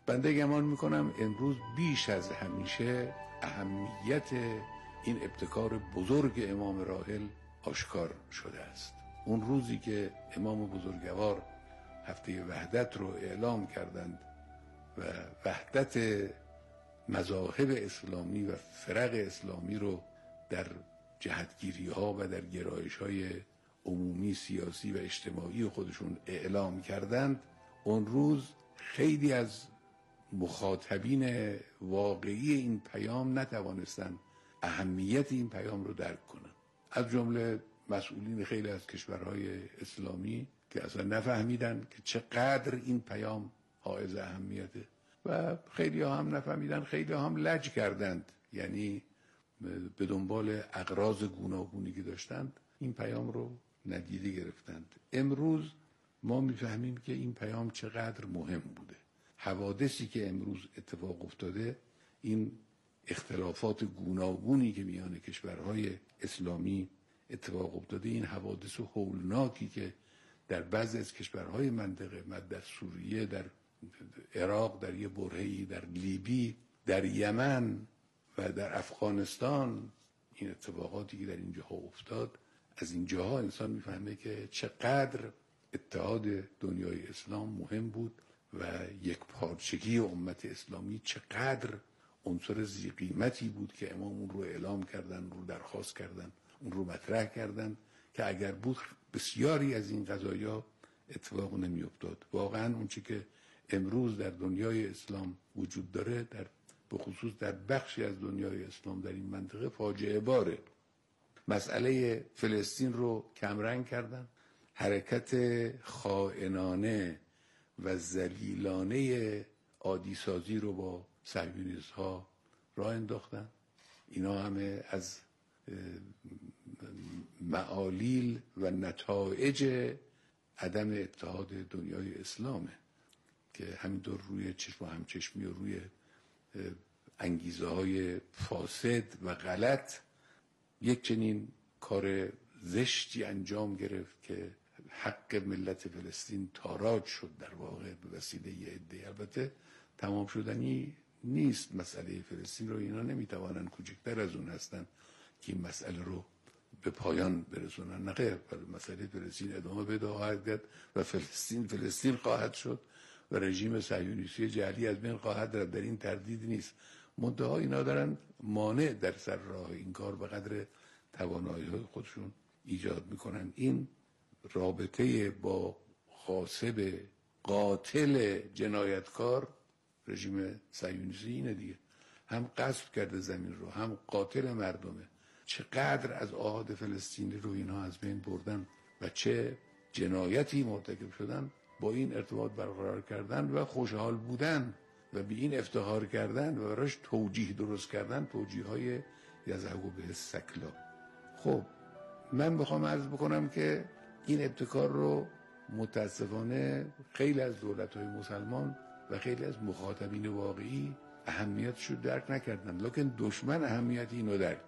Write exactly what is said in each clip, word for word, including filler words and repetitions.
بنده گمان میکنم امروز بیش از همیشه اهمیت این ابتکار بزرگ امام راحل آشکار شده است. اون روزی که امام بزرگوار هفته وحدت رو اعلام کردند و وحدت مذاهب اسلامی و فرق اسلامی رو در جهتگیری ها و در گرایش های عمومی سیاسی و اجتماعی خودشون اعلام کردند، اون روز خیلی از مخاطبین واقعی این پیام نتوانستند اهمیت این پیام رو درک کنند، از جمله مسئولین خیلی از کشورهای اسلامی که اصلا نفهمیدن که چقدر این پیام حائز اهمیته و خیلی ها هم نفهمیدن، خیلی ها هم لج کردند، یعنی به دنبال اغراض گوناگونی که داشتند این پیام رو ندیده گرفتند. امروز ما میفهمیم که این پیام چقدر مهم بوده. حوادثی که امروز اتفاق افتاده، این اختلافات گوناگونی که میان کشورهای اسلامی اتفاق افتاده، این حوادث هولناکی که در بعضی از کشورهای منطقه، در سوریه، در عراق، در یه برهه‌ای، در لیبی، در یمن و در افغانستان، این اتفاقاتی که در این جاها افتاد، از این جاها انسان میفهمه که چقدر اتحاد دنیای اسلام مهم بود و یک پارچگی امت اسلامی چقدر عنصر ذی قیمتی بود که امام اون رو اعلام کردن، اون رو درخواست کردن، اون رو مطرح کردن که اگر بود بسیاری از این قضایا اتفاق نمی افتاد. واقعا اون چی که امروز در دنیای اسلام وجود داره، در به خصوص در بخشی از دنیای اسلام در این منطقه فاجعه باره. مسئله فلسطین رو کمرنگ کردن، حرکت خائنانه و ذلیلانه عادی سازی رو با صهیونیست ها راه انداختن. اینا همه از معالیل و نتایج عدم اتحاد دنیای اسلامه که همینطور روی چشم و همچشمی و روی انگیزه های فاسد و غلط یک چنین کار زشتی انجام گرفت که حق ملت فلسطین تاراج شد در واقع به وسیله یه عده. البته تمام شدنی نیست مسئله فلسطین رو، اینا نمیتوانن، کوچکتر از اون هستن که این مسئله رو به پایان برسونن. نه خیر، مسئله فلسطین ادامه پیدا خواهد کرد و فلسطین فلسطین خواهد شد و رژیم صهیونیستی جعلی از بین خواهد رفت، در این تردید نیست. منتها اینا دارن مانع در سر راه این کار به قدر توانایی‌های خودشون ایجاد میکنن. این رابطه با غاصب قاتل جنایتکار رژیم صهیونیستی اینه دیگه، هم غصب کرده زمین رو، هم قاتل مردمه. چقدر از آحاد فلسطینی رو اینا از بین بردن و چه جنایتی مرتکب شدن، با این ارتباط برقرار کردن و خوشحال بودن و به این افتخار کردن و براش توجیه درست کردن، توجیه های یذهب به السکلا. خب من بخوام عرض بکنم که این ابتکار رو متاسفانه خیلی از دولت‌های مسلمان و خیلی از مخاطبین واقعی اهمیتش رو درک نکردن، لکن دشمن اهمیت اینو درک.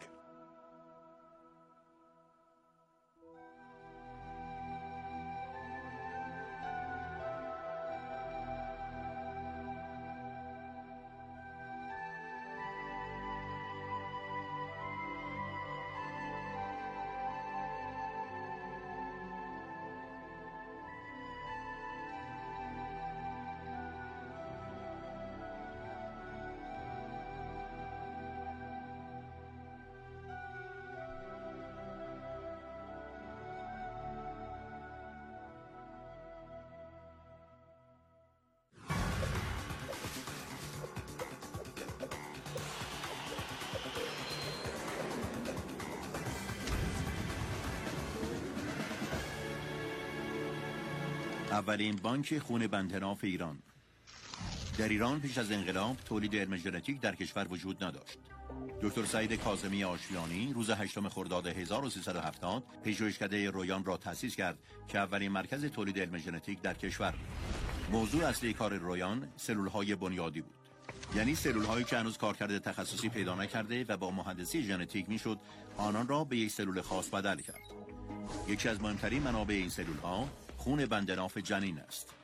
اولین بانک خون بنده‌ناف ایران. در ایران پیش از انقلاب تولید علم ژنتیک در کشور وجود نداشت. دکتر سعید کاظمی آشیانی روز هشتم خرداد هزار و سیصد و هفتاد پژوهشکده رویان را تأسیس کرد که اولین مرکز تولید علم ژنتیک در کشور بود. موضوع اصلی کار رویان سلول‌های بنیادی بود، یعنی سلول‌هایی که هنوز کارکرد تخصصی پیدا نکرده و با مهندسی ژنتیک میشد آنان را به یک سلول خاص بدل کرد. یکی از مهمترین منابع این سلول‌ها خون بنده‌ناف جنین است.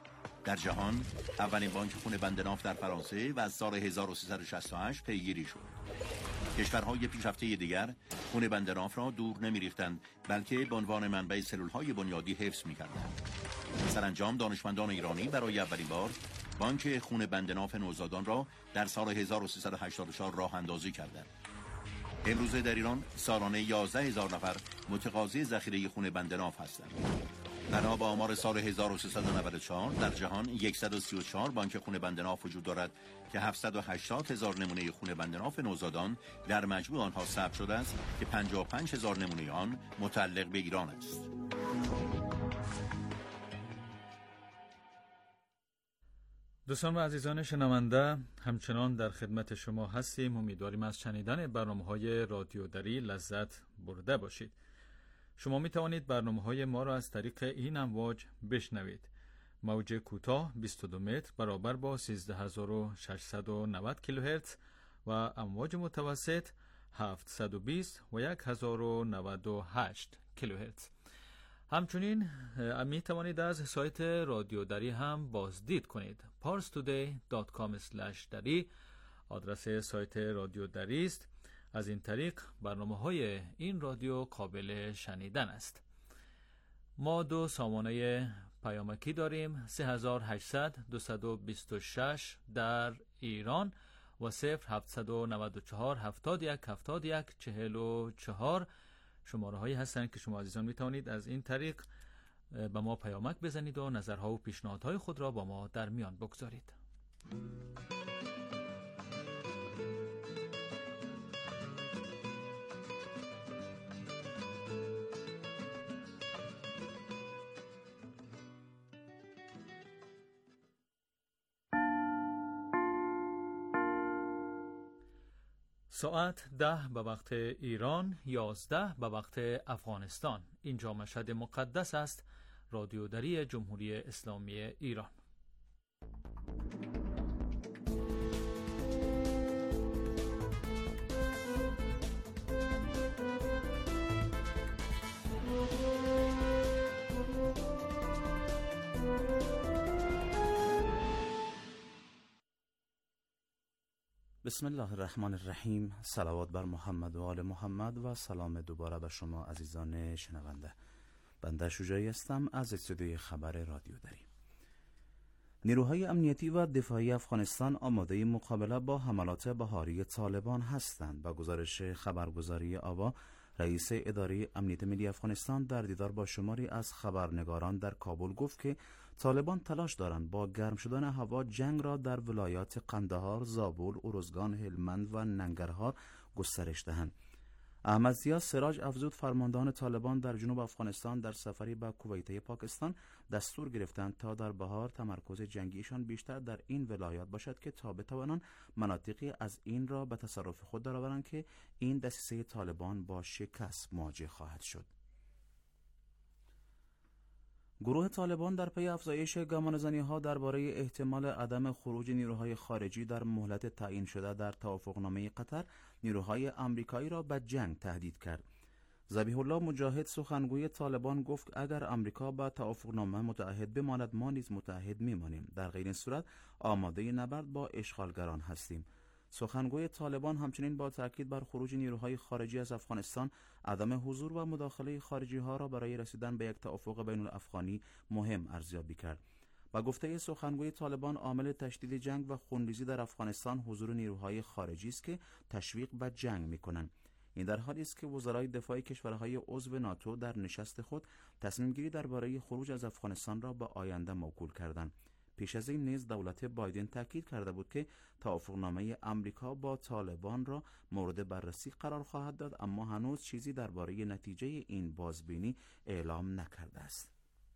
در جهان اولین بانک خون بند ناف در فرانسه و از سال هزار و سیصد و شصت و هشت پیگیری شد. کشورهای پیشرفته دیگر خون بند ناف را دور نمی‌ریختند، بلکه به عنوان منبع سلول‌های بنیادی حفظ می‌کردند. سرانجام دانشمندان ایرانی برای اولین بار بانک خون بند ناف نوزادان را در سال هزار و سیصد و هشتاد و چهار راه اندازی کردند. امروزه در ایران سالانه یازده هزار نفر متقاضی ذخیره خون بند ناف هستند. بنا به آمار سال هزار و سیصد و نود و چهار در جهان صد و سی و چهار بانک خون بند ناف وجود دارد که هفتصد و هشتاد هزار نمونه خون بند ناف نوزادان در مجموع آنها ثبت شده است که پنجاه و پنج هزار نمونه آن متعلق به ایران است. دوستان و عزیزان شنونده، همچنان در خدمت شما هستیم. امیدواریم از شنیدن برنامه‌های رادیو دری لذت برده باشید. شما می توانید برنامه‌های ما را از طریق این امواج بشنوید. موج کوتاه بیست و دو متر برابر با سیزده هزار و ششصد و نود کیلوهرتز و امواج متوسط هفتصد و بیست و هزار و نود و هشت کیلوهرتز. همچنین می توانید از سایت رادیو دری هم بازدید کنید. پارس تودی دات کام اسلش دری آدرس سایت رادیو دری است. از این طریق برنامه‌های این رادیو قابل شنیدن است. ما دو سامانه پیامکی داریم: سه هزار و هشتصد دویست و بیست و شش در ایران و صفر هفتصد و نود و چهار هفتاد و یک هفتاد و یک چهل و چهار شماره هایی هستند که شما عزیزان می توانید از این طریق به ما پیامک بزنید و نظرها و پیشنهادهای خود را با ما در میان بگذارید. ساعت ده به وقت ایران، یازده به وقت افغانستان. اینجا مشهد مقدس است، رادیو دری جمهوری اسلامی ایران. بسم الله الرحمن الرحیم. صلوات بر محمد و آل محمد و سلام دوباره به شما عزیزان شنونده. بنده شجاعی هستم از استودیوی خبر رادیو دری. نیروهای امنیتی و دفاعی افغانستان آماده مقابله با حملات بهاری طالبان هستند. با گزارش خبرگزاری آوا، رئیس اداره امنیت ملی افغانستان در دیدار با شماری از خبرنگاران در کابل گفت که طالبان تلاش دارند با گرم شدن هوا جنگ را در ولایات قندهار، زابل، ارزگان، هلمند و ننگرهار گسترش دهند. احمد ضیا سراج افزود فرماندهان طالبان در جنوب افغانستان در سفری به کویته پاکستان دستور گرفتند تا در بهار تمرکز جنگیشان بیشتر در این ولایات باشد که تا بتوانند مناطقی از این را به تصرف خود درآورند که این دسیسه طالبان با شکست مواجه خواهد شد. گروه طالبان در پی افزایش گمانه‌زنی‌ها درباره احتمال عدم خروج نیروهای خارجی در مهلت تعیین شده در توافقنامه قطر، نیروهای آمریکایی را به جنگ تهدید کرد. ذبیح الله مجاهد سخنگوی طالبان گفت اگر آمریکا با توافقنامه متعهد بماند ما نیز متعهد میمانیم، در غیر این صورت آماده نبرد با اشغالگران هستیم. سخنگوی طالبان همچنین با تاکید بر خروج نیروهای خارجی از افغانستان، عدم حضور و مداخله خارجی ها را برای رسیدن به یک توافق بین الافغانی مهم ارزیابی کرد. با گفته سخنگوی طالبان، عامل تشدید جنگ و خونریزی در افغانستان حضور نیروهای خارجی است که تشویق به جنگ می‌کنند. این در حالی است که وزرای دفاع کشورهای عضو ناتو در نشست خود تصمیم گیری درباره خروج از افغانستان را به آینده موکول کردند. پیش از این نیز دولت بایدن تاکید کرده بود که توافقنامه آمریکا با طالبان را مورد بررسی قرار خواهد داد، اما هنوز چیزی درباره نتیجه این بازبینی اعلام نکرده است.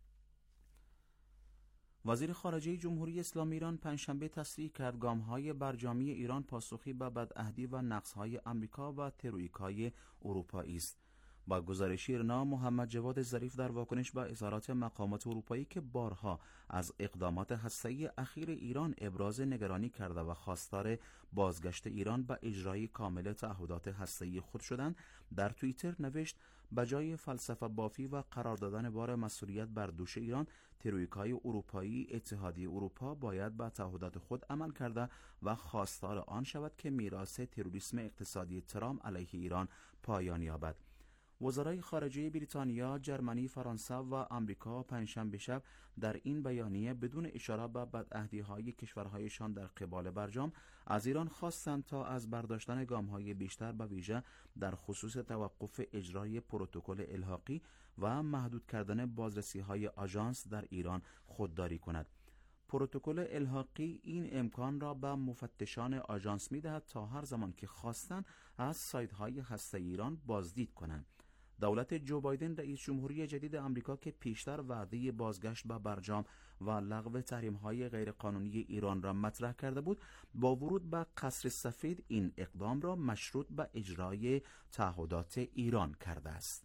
وزیر خارجه جمهوری اسلامی ایران پنجشنبه تصریح کرد گام‌های برجامی ایران پاسخی به بدعهدی و نقص‌های آمریکا و تروئیکای اروپایی است. با گزارش ایرنا، محمد جواد ظریف در واکنش به اظهارات مقامات اروپایی که بارها از اقدامات هسته‌ای اخیر ایران ابراز نگرانی کرده و خواستار بازگشت ایران به اجرای کامل تعهدات هسته‌ای خود شدند، در توییتر نوشت: بجای فلسفه بافی و قرار دادن بار مسئولیت بر دوش ایران، ترویکای اروپایی اتحادیه اروپا باید به تعهدات خود عمل کرده و خواستار آن شود که میراث تروریسم اقتصادی ترامپ علیه ایران پایان یابد. وزرای خارجه بریتانیا، جرمنی، فرانسه و آمریکا پنجشنبه شب در این بیانیه بدون اشاره به بدعهدی‌های کشورهایشان در قبال برجام از ایران خواستند تا از برداشتن گام‌های بیشتر به ویژه در خصوص توقف اجرای پروتکل الحاقی و محدود کردن بازرسی‌های آژانس در ایران خودداری کند. پروتکل الحاقی این امکان را به مفتشان آژانس می‌دهد تا هر زمان که خواستند از سایت‌های هسته‌ای ایران بازدید کنند. دولت جو بایدن رئیس جمهوری جدید آمریکا که پیشتر وعده بازگشت به برجام و لغو تحریم‌های غیرقانونی ایران را مطرح کرده بود، با ورود به قصر سفید این اقدام را مشروط به اجرای تعهدات ایران کرده است.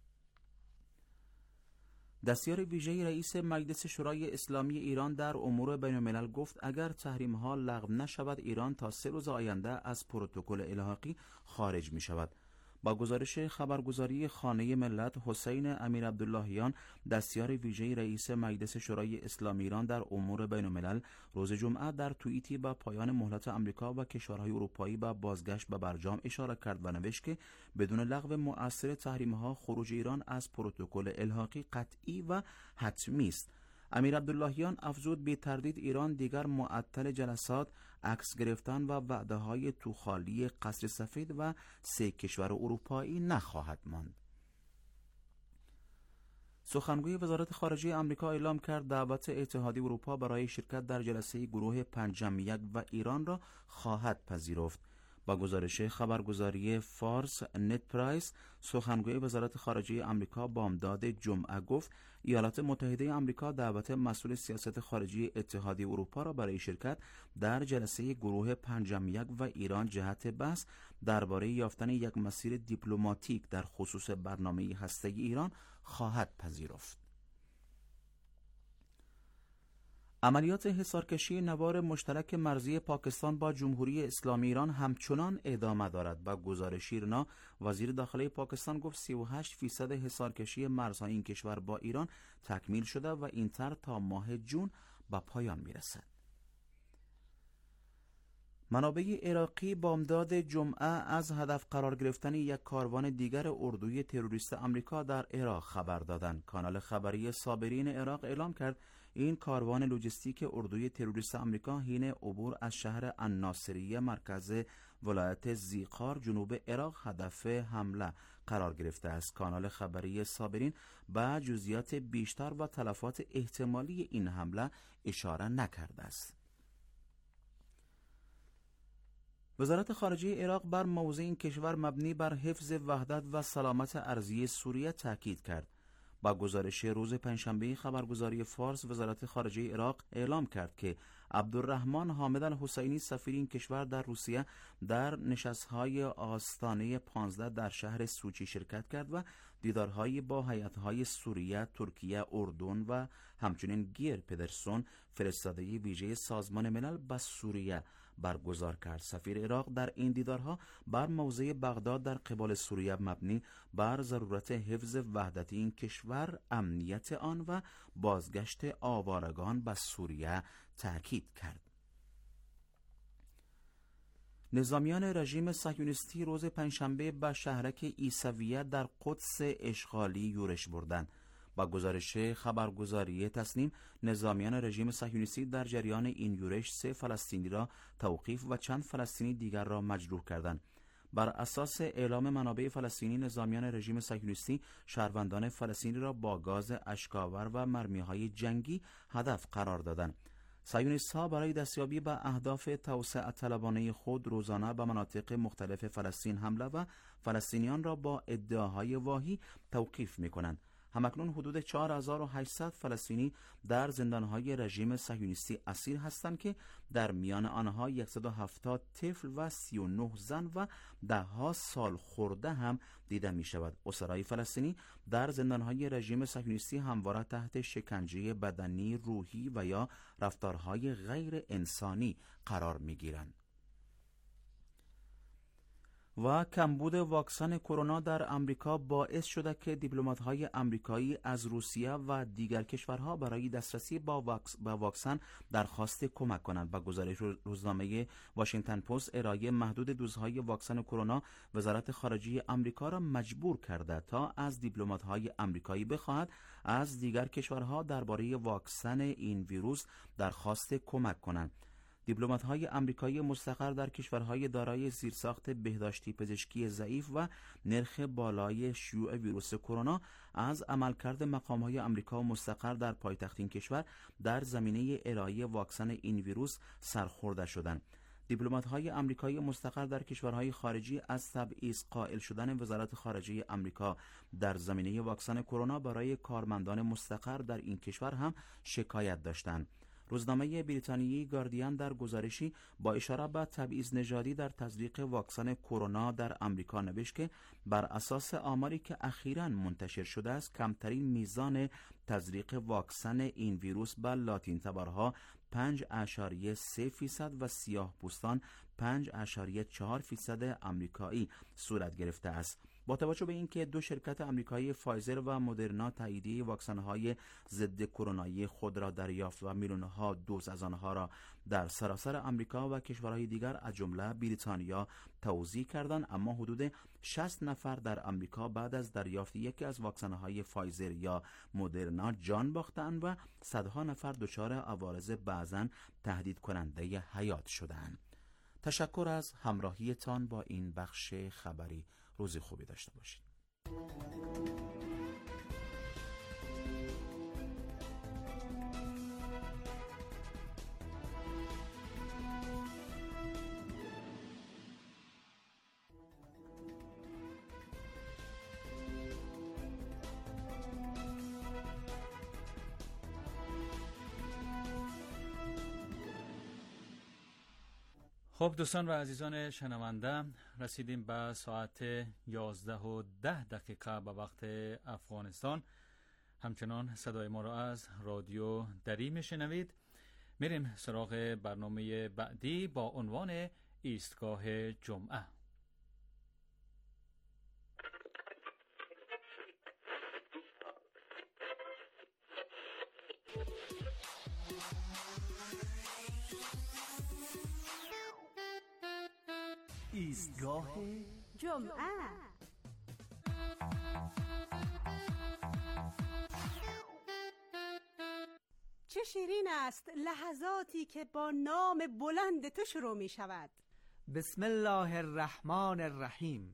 دستیار ویژه رئیس مجلس شورای اسلامی ایران در امور بین‌الملل گفت اگر تحریم‌ها لغو نشود، ایران تا سه روز آینده از پروتکل الحاقی خارج می شود. با گزارش خبرگزاری خانه ملت، حسین امیر عبداللهیان، دستیار ویژه رئیس مجلس شورای اسلامی ایران در امور بین‌الملل، روز جمعه در توییتی با پایان مهلت آمریکا و کشورهای اروپایی به بازگشت به برجام اشاره کرد و نوشت که بدون لغو مؤثر تحریم‌ها، خروج ایران از پروتکل الحاقی قطعی و حتمی است. امیر عبداللهیان افزود بی تردید ایران دیگر معطل جلسات، عکس گرفتن و وعده های توخالی قصر سفید و سه کشور اروپایی نخواهد ماند. سخنگوی وزارت خارجه آمریکا اعلام کرد دعوت اتحادیه اروپا برای شرکت در جلسه گروه پنجم یک و ایران را خواهد پذیرفت. با گزارش خبرگزاری فارس نت پرایس، سخنگوی وزارت خارجه آمریکا بامداد جمعه گفت ایالات متحده آمریکا دعوت مسئول سیاست خارجی اتحادیه اروپا را برای شرکت در جلسه گروه پنجم یک و ایران جهت بحث درباره یافتن یک مسیر دیپلماتیک در خصوص برنامه هسته‌ای ایران خواهد پذیرفت. عملیات حصارکشی نوار مشترک مرزی پاکستان با جمهوری اسلامی ایران همچنان ادامه دارد. با گزارش ایرنا، وزیر داخلی پاکستان گفت سی و هشت فیصد حصارکشی مرزهای این کشور با ایران تکمیل شده و این طرح تا ماه جون به پایان میرسد. منابع عراقی بامداد جمعه از هدف قرار گرفتن یک کاروان دیگر اردوی تروریست آمریکا در عراق خبر دادند. کانال خبری صابرین عراق اعلام کرد این کاروان لوجستیک اردوی تروریست آمریکا حین عبور از شهر الناصریه مرکز ولایت ذیقار جنوب عراق هدف حمله قرار گرفته است. کانال خبری صابرین به جزئیات بیشتر و تلفات احتمالی این حمله اشاره نکرده است. وزارت خارجه عراق بر موضع این کشور مبنی بر حفظ وحدت و سلامت ارضی سوریه تاکید کرد. با گزارش روز پنجشنبه خبرگزاری فارس، وزارت خارجه عراق اعلام کرد که عبدالرحمن حامد الحسینی سفیر این کشور در روسیه در نشست‌های آستانه پانزده در شهر سوچی شرکت کرد و دیدارهایی با هیئت‌های سوریه، ترکیه، اردن و همچنین گیر پدرسون فرستاده ویژه سازمان ملل به سوریه برگزار کرد. سفیر عراق در این دیدارها بر موضع بغداد در قبال سوریه مبنی بر ضرورت حفظ وحدت این کشور، امنیت آن و بازگشت آوارگان به سوریه تاکید کرد. نظامیان رژیم صهیونیستی روز پنجشنبه به شهرک عیسویه در قدس اشغالی یورش بردند. با گزارش خبرگزاری تسنیم، نظامیان رژیم صهیونیستی در جریان این یورش سه فلسطینی را توقیف و چند فلسطینی دیگر را مجروح کردند. بر اساس اعلام منابع فلسطینی، نظامیان رژیم صهیونیستی شهروندان فلسطینی را با گاز اشک‌آور و مرمی‌های جنگی هدف قرار دادند. صهیونیست‌ها برای دستیابی به اهداف توسعه طلبانه خود روزانه به مناطق مختلف فلسطین حمله و فلسطینیان را با ادعاهای واهی توقیف می‌کنند. همکنون حدود چهار هزار و هشتصد فلسطینی در زندانهای رژیم صهیونیستی اسیر هستند که در میان آنها صد و هفتاد طفل و سی و نه زن و ده ها سال خورده هم دیده می شود. اسرای فلسطینی در زندانهای رژیم صهیونیستی همواره تحت شکنجه بدنی، روحی و یا رفتارهای غیر انسانی قرار می گیرند. و کمبود واکسن کرونا در امریکا باعث شده که دیپلمات‌های امریکایی از روسیه و دیگر کشورها برای دسترسی با واکس با واکسن درخواست کمک کنند. با گزارش روزنامه واشنگتن پست، ارائه محدود دوزهای واکسن کرونا وزارت خارجه امریکا را مجبور کرده تا از دیپلمات‌های امریکایی بخواهد از دیگر کشورها درباره واکسن این ویروس درخواست کمک کنند. دیپلمات‌های آمریکایی مستقر در کشورهای دارای زیرساخت بهداشتی پزشکی ضعیف و نرخ بالای شیوع ویروس کرونا از عملکرد مقام‌های آمریکا مستقر در پایتخت این کشور در زمینه ارائه واکسن این ویروس سرخورده شدند. دیپلمات‌های آمریکایی مستقر در کشورهای خارجی از تبعیض قائل شدن وزارت خارجه آمریکا در زمینه واکسن کرونا برای کارمندان مستقر در این کشور هم شکایت داشتند. روزنامه بریتانیایی گاردین در گزارشی با اشاره به تبعیض نژادی در تزریق واکسن کرونا در آمریکا نوشت که بر اساس آماری که اخیراً منتشر شده است، کمترین میزان تزریق واکسن این ویروس به لاتین تبارها پنج اشاریه سه فیصد و سیاه پوستان پنج اشاریه چهار فیصد آمریکایی صورت گرفته است. با توجه به اینکه دو شرکت آمریکایی فایزر و مدرنا تاییدیه واکسن‌های ضد کرونایی خود را دریافت و میلیون‌ها دوز از آنها را در سراسر آمریکا و کشورهای دیگر از جمله بریتانیا توزیع کردند، اما حدود شصت نفر در آمریکا بعد از دریافت یکی از واکسن‌های فایزر یا مدرنا جان باختند و صدها نفر دچار عوارض بعضاً تهدید کننده حیات شدند. تشکر از همراهیتان با این بخش خبری. روز خوبی داشته باشید. خب دوستان و عزیزان شنونده، رسیدیم به ساعت یازده و ده دقیقه به وقت افغانستان. همچنان صدای ما را از رادیو دری میشنوید. میریم سراغ برنامه بعدی با عنوان ایستگاه جمعه. ایستگاه جمعه. چه شیرین است لحظاتی که با نام بلند تو شروع می شود. بسم الله الرحمن الرحیم.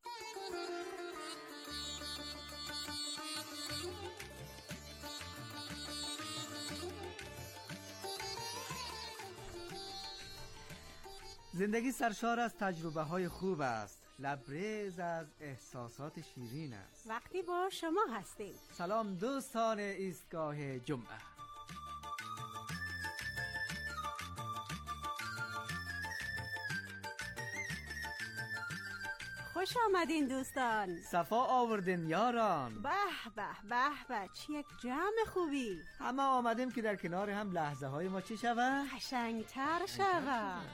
زندگی سرشار از تجربه های خوب است، لبریز از احساسات شیرین است. وقتی با شما هستیم. سلام دوستان ایستگاه جمعه. خوش آمدین دوستان. صفا آوردین یاران. به به به به، چه یک جمع خوبی. همه آمدیم که در کنار هم لحظه های ما چی شود؟ قشنگتر شود.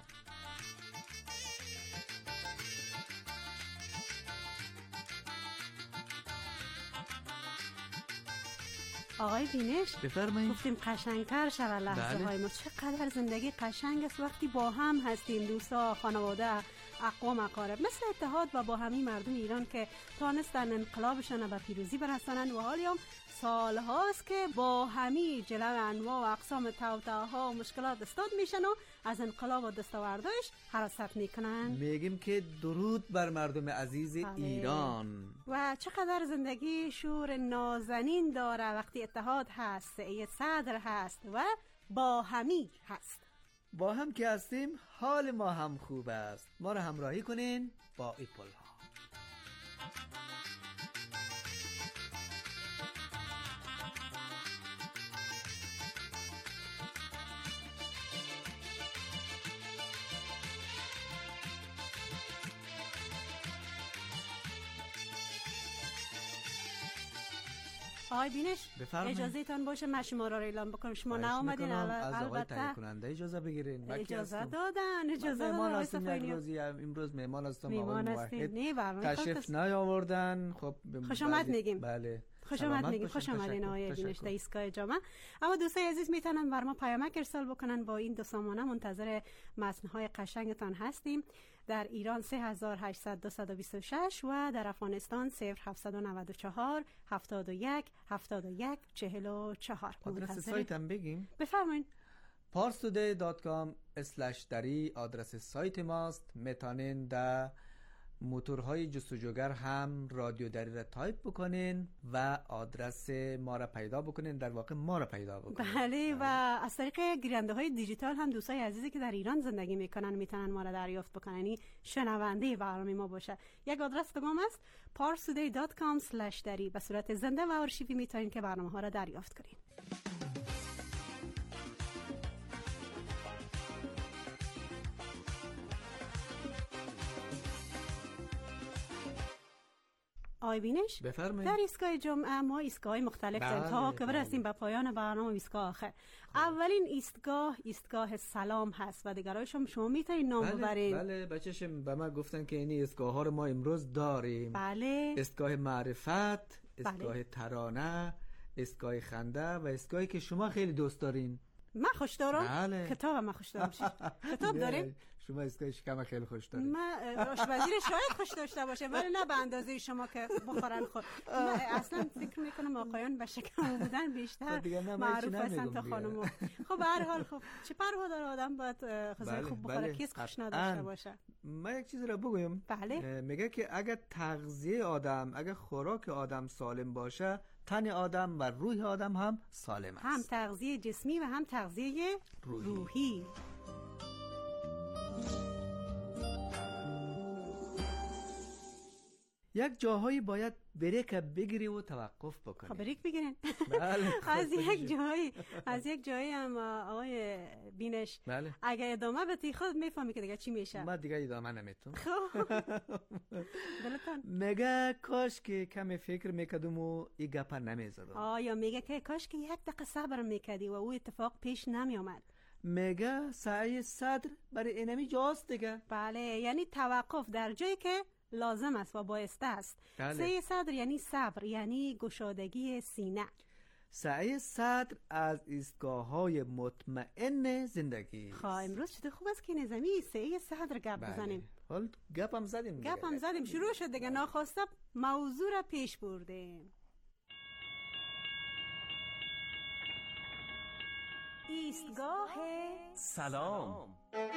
آقای بینش بفرمایید. گفتیم قشنگتر شود لحظه های ما. چقدر زندگی قشنگ است وقتی با هم هستیم، دوستا، خانواده، اقوام، اقارب، مثل اتحاد و با همی مردم ایران که تانستن انقلابشان به پیروزی برسانن و حالی هم سال هاست که با همی جلو انواع و اقسام توطئه‌ها و مشکلات استاد میشن و از انقلاب و دستاوردش حراست میکنن. میگیم که درود بر مردم عزیز بله. ایران. و چقدر زندگی شور نازنین داره وقتی اتحاد هست، سعی صدر هست و با همی هست. با هم که هستیم حال ما هم خوب است. ما رو همراهی کنین با ایپل ها. آقای بینش بفرمایید. اجازه تان باشه من شما را اعلام بکنم. شما خواهش نآمدین می‌کنم از آقای البته تهیه کننده اجازه بگیرین. اجازه دادن اجازه مهمان دادن آقای هستیم یک صفاینی. روزی امروز مهمان هستم آقای میمان هستیم موحد نه برنامه تشریف نیاوردن. خب خوش آمد میگیم. بله خوش آمد میگیم. خوش آمدین آقای بینش در ایستگاه جامعه. اما دوستای عزیز میتونن بر ما پیامک ارسال بکنن. با این دو سامانه منتظر متن‌های قشنگتان هستیم. در ایران سه هزار و هشتصد و بیست و شش و در افغانستان صفر هفتصد و نود و چهار هفتاد و یک هفتاد و یک چهل و چهار. آدرس سایت هم بگیم. بفرمایید. پارس تودی دات کام اسلش دری آدرس سایت ماست. میتونین در موتورهای جستجوگر هم رادیو دری را تایپ بکنین و آدرس ما را پیدا بکنین، در واقع ما را پیدا بکنین. بله و از طریق گیرنده های دیجیتال هم دوستای عزیزی که در ایران زندگی میکنن میتونن ما را دریافت بکنن، یعنی شنونده برنامه ما باشه. یک آدرس دیگه است پارس تودی دات کام اسلش دری. به صورت زنده و آرشیوی میتونین که برنامه ها را دریافت کنین. آقای بینش بفرمایید. در ایستگاه جمعه ما ایستگاه‌های مختلف داریم تا که برسیم به پایان برنامه ایستگاه آخر. اولین ایستگاه ایستگاه سلام هست و دیگرایش هم شما میتونید نام بله ببرید. بله بچه‌شم به ما گفتن که این ایستگاه ها رو ما امروز داریم. بله ایستگاه معرفت، ایستگاه بله. ترانه، ایستگاه خنده و ایستگاهی که شما خیلی دوست دارین. من خوش دارم. بله. کتاب من خوش دارم. کتاب داریم. شما ایستگاه شکم خیلی خوش دارین. من آشپزی شاید خوش داشته باشه ولی نه به اندازه شما که بخورن خود. من اصلا فکر میکنم آقایان به شکم بودن بیشتر معروف هستن تا خانم‌ها. خب به هر حال خب چه پروا داره آدم باید غذای خوب بخوره، کیس خوش نداشته باشه. من یک چیز را بگویم. بله. میگه که اگر تغذیه آدم، اگر خوراک آدم سالم باشه، تن آدم و روح آدم هم سالم است. هم تغذیه جسمی و هم تغذیه روحی, روحی. یک جاهایی باید بریک بگیری و توقف بکنی. خب بریک بگیرین. بله. از یک جایی از یک جایی هم آقای بینش بله. اگه ادامه بدی خود میفهمی که دیگه چی میشه. من دیگه ادامه نمیتونم. خب دلتان میگه کاش که کمی فکر میکردم و این گپا نمیزدم. آیا میگه که کاش که یک دقیقه صبر میکردی و او اتفاق پیش نمیامد. میگه سعی صدر برای اینمی جاست دیگه. بله یعنی توقف در جایی که لازم است و بایسته است. بله. سعی صدر یعنی صبر، یعنی گشادگی سینه. سعی صدر از ایستگاه‌های مطمئن زندگی. خب امروز چطور خوب است که نظامی سعی صدر گپ بزنیم. حال گپ هم زدیم. گپ هم زدیم شروع شد دیگه، ناخواسته موضوع را پیش بردیم. ایستگاه سلام.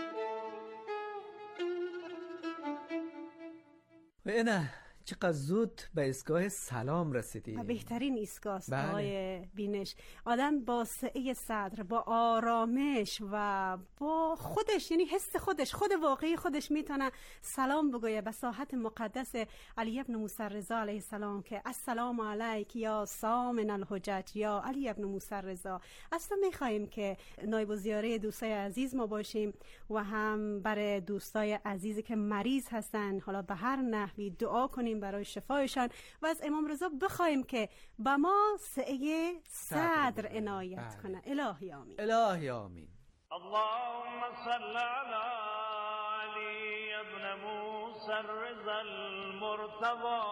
نه چقدر زود به ایستگاه سلام رسیدیم. بهترین ایستگاه است بله. آقای بینش. آدم با سعی صدر، با آرامش و با خودش، یعنی حس خودش، خود واقعی خودش میتونه سلام بگویه به ساحت مقدس علی ابن موسی رضا علیه السلام که السلام علیک یا سامن الحجج یا علی ابن موسی رضا. اصلا میخواییم که نایب الزیاره دوستای عزیز ما باشیم و هم برای دوستای عزیزی که مریض هستن حالا به هر نحوی دعا کنیم برای شفایشان و از امام رضا بخوایم که به ما سعی صدر عنایت کنه. الهی آمین. الهی آمین. اللهم صل على علی ابن موسی الرضا المرتضى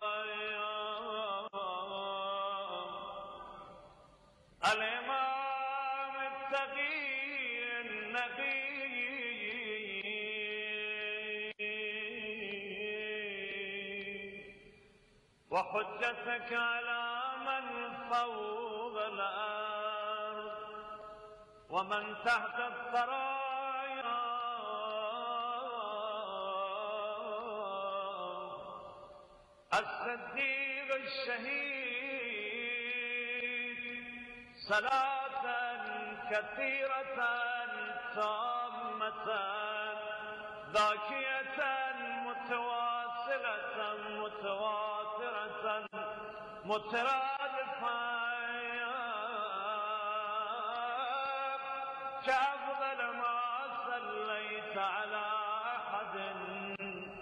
الامام التقی النقی وحجتك على من فوق الأرض ومن تحت الثرايا الصديق الشهيد صلاة كثيرة تامة ذاكية متواصلة متواصلة مترادفة كأفضل ما صليت على أحد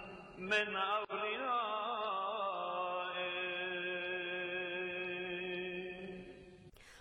من أوليائك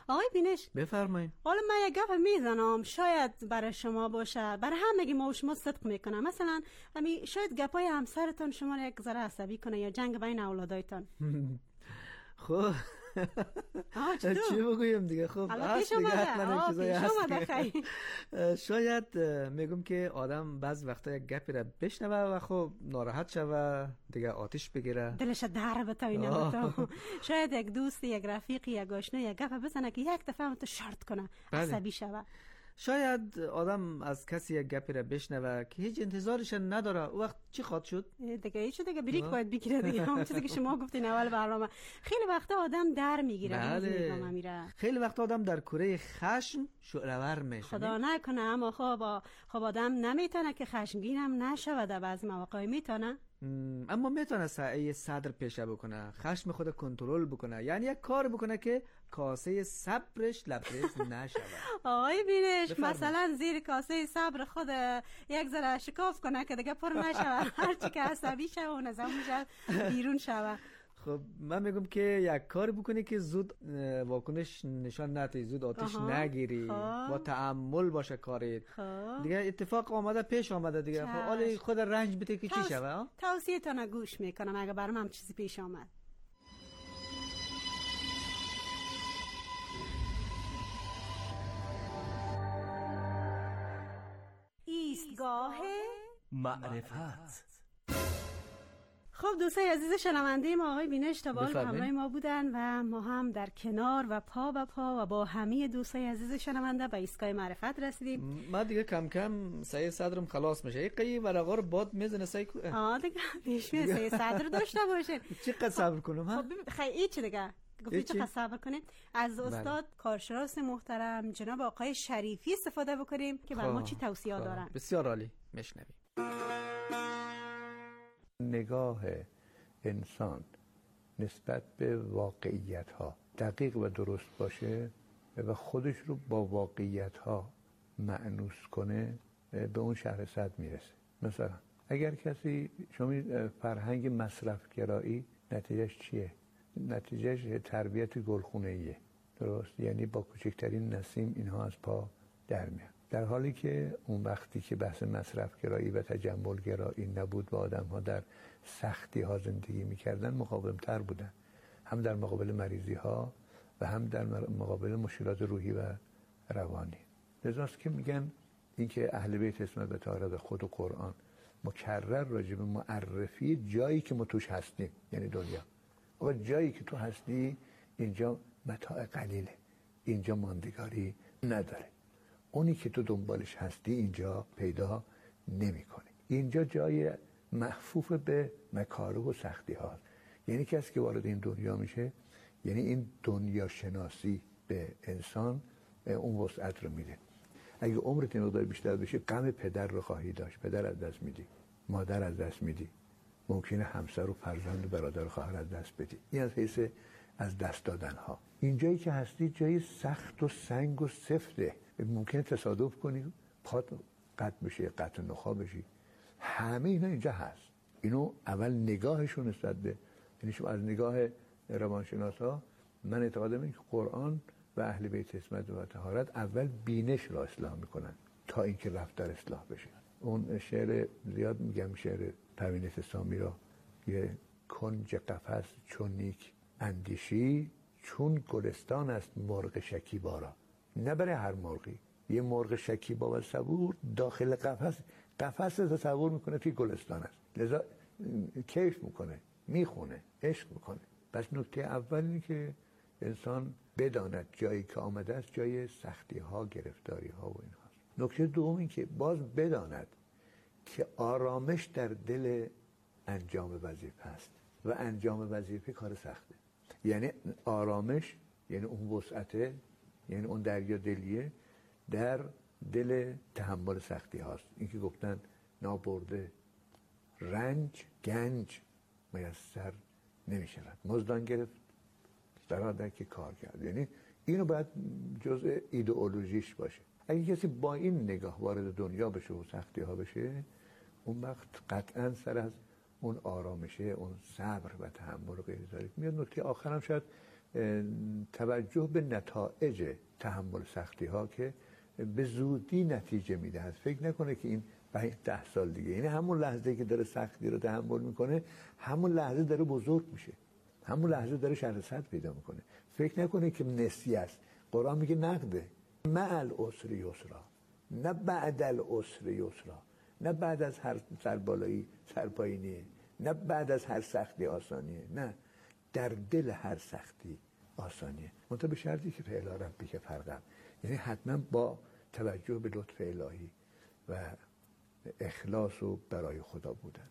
آقای بینش بفرمایید. حالا من یک گپ میزنم، شاید برای شما باشه، برای همگی ما و شما صدق میکنم. مثلا همین شاید گپای همسرتون شما رو یک ذره عصبی کنه یا جنگ بین اولادایتان. خب چی بگویم دیگه؟ خب پیش اومده شاید میگم که آدم بعض وقتا یک گپی را بشنوه و خب ناراحت شوه دیگه، آتش بگیره، دلش در بتوینه بتو. شاید یک دوست، یک رفیقی، یک آشنا یک گپ بزنه که یک دفعه هم تو شرط کنه، عصبی شوه. شاید آدم از کسی یک گپی را بشنوه که هیچ انتظارش نداره، او وقت چی خواهد شد؟ دیگه هیچ دیگه بریک باید بگیره دیگه. همون چیزی که شما گفتین اول برنامه، خیلی وقتا آدم در میگیره. بله. خیلی وقتا آدم در کوره خشم شعله‌ور میشه. خدا نکنه، اما خب خب آدم نمیتونه که خشمگین هم نشه، در بعضی مواقع میتونه. اما میتونه سعی صدر پیشه بکنه، خشم خود کنترل بکنه، یعنی یک کار بکنه که کاسه صبرش لبریز نشود. آقای بینش مثلا زیر کاسه صبر خود یک ذره شکاف کنه که دیگه پر نشود، هرچی که عصبی شود و نظامش بیرون شود. خب من میگم که یک کار بکنی که زود واکنش نشان ندی، زود آتش نگیری، با تأمل باشه کارت. دیگه اتفاق آمده پیش آمده دیگه، خب حالا خود رنج بده که چی شوه. توصیه تان گوش میکنم اگه برام هم چیزی پیش آمد. ایستگاه معرفت. خب دوستای عزیز شنونده ما، آقای بینش تا بال همراه ما بودن و ما هم در کنار و پا به پا و با همه دوستای عزیز شنونده به ایستگاه معرفت رسیدیم. ما دیگه کم کم سعی صدرم خلاص میشه، یک قی ورقا رو باد میزنه سعی کو آ دیگه پیش می سعی صدر داشته باشین. چقدر صبر کنم ها؟ خب خیلی چی دیگه گفتی چقدر صبر کنیم. از استاد کارشناس محترم جناب آقای شریفی استفاده بکنیم که بر ما چی توصیه دارن. بسیار عالی، میشنویم. نگاه انسان نسبت به واقعیت ها دقیق و درست باشه و خودش رو با واقعیت ها مأنوس کنه، به اون شهر صد میرسه. مثلا اگر کسی شما فرهنگ مصرف گرایی نتیجهش چیه؟ نتیجهش تربیت گلخونه‌ایه، درست؟ یعنی با کوچکترین نسیم اینها از پا در میاد، در حالی که اون وقتی که بحث مصرف گرایی و تجمل گرایی نبود و آدم ها در سختی ها زندگی میکردن مقاوم تر بودن، هم در مقابل مریضی ها و هم در مقابل مشکلات روحی و روانی. لذاست که میگن اینکه اهل بیت اسمت به طهارت خود و قرآن مکرر راجع به معرفی جایی که ما توش هستیم، یعنی دنیا. آقا جایی که تو هستی اینجا متاع قلیله، اینجا ماندگاری نداره، اونی که تو دنبالش هستی اینجا پیدا نمی‌کنی. اینجا جای محفوف به مکاره و سختی هاست. یعنی کسی که وارد این دنیا میشه، یعنی این دنیا شناسی به انسان اون وسعت رو میده. اگه عمرت این مقدار بیشتر بشه، غم پدر رو خواهی داشت، پدر از دست میدی، مادر از دست میدی، ممکنه همسر و فرزند و برادر و خواهر از دست بدی. این از حیث از دست دادن ها. این جایی که هستی جایی سخت و سنگ و سفته، ممکنه تصادف کنی پات قطع بشه، قطع نخا بشی، همه اینا اینجا هست. اینو اول نگاهشون نسبت به، یعنی شما از نگاه روانشناس ها، من اعتقادم اینه که قرآن و اهل بیت اسمت و طهارت اول بینش را اصلاح میکنن تا اینکه رفتار اصلاح بشه. اون شعر زیاد میگم، شعر پروین اعتصامی را، یه کنج قفس چون نیک اندیشی، چون گلستان است مرغ شکیبا را. نه برای هر مرغی، یه مرغ شکیبا و صبور داخل قفس قفس تصور میکنه که گلستان است، لذا کیف میکنه، میخونه، عشق میکنه. پس نکته اول اینه که انسان بداند جایی که آمده است جای سختی ها، گرفتاری ها و این هاست. نکته دوم این که باز بداند که آرامش در دل انجام وظیفه است و انجام وظیفه کار سخته. یعنی آرامش، یعنی اون وسعته، یعنی اون دریا دلیه در دل تحمل سختی هاست. این که گفتن نابرده رنج گنج میسر نمی شود، مزدان گرفت درآمد که کار کرد. یعنی اینو باید جزء ایدئولوژیش باشه. اگه کسی با این نگاه وارد دنیا بشه و سختی ها بشه، اون وقت قطعا سر از اون آرامشه، اون صبر و تحمل و غیره داره میاد. نکته آخرم شاید توجه به نتایج تحمل سختی ها که به زودی نتیجه میدهد. فکر نکنه که این ده سال دیگه، یعنی همون لحظه که داره سختی رو تحمل میکنه همون لحظه داره بزرگ میشه، همون لحظه داره شرح صدر پیدا میکنه. فکر نکنه که نسیه است. قرآن میگه نقده، مع العسر یسرا، نه بعد العسر یسرا، نه بعد از هر سربالایی سرپایینیه، نه بعد از هر سختی آسانیه، نه، در دل هر سختی آسانیه. منتها به شرطی که فعل ربی که فرقم، یعنی حتما با توجه به لطف الهی و اخلاص و برای خدا بودن.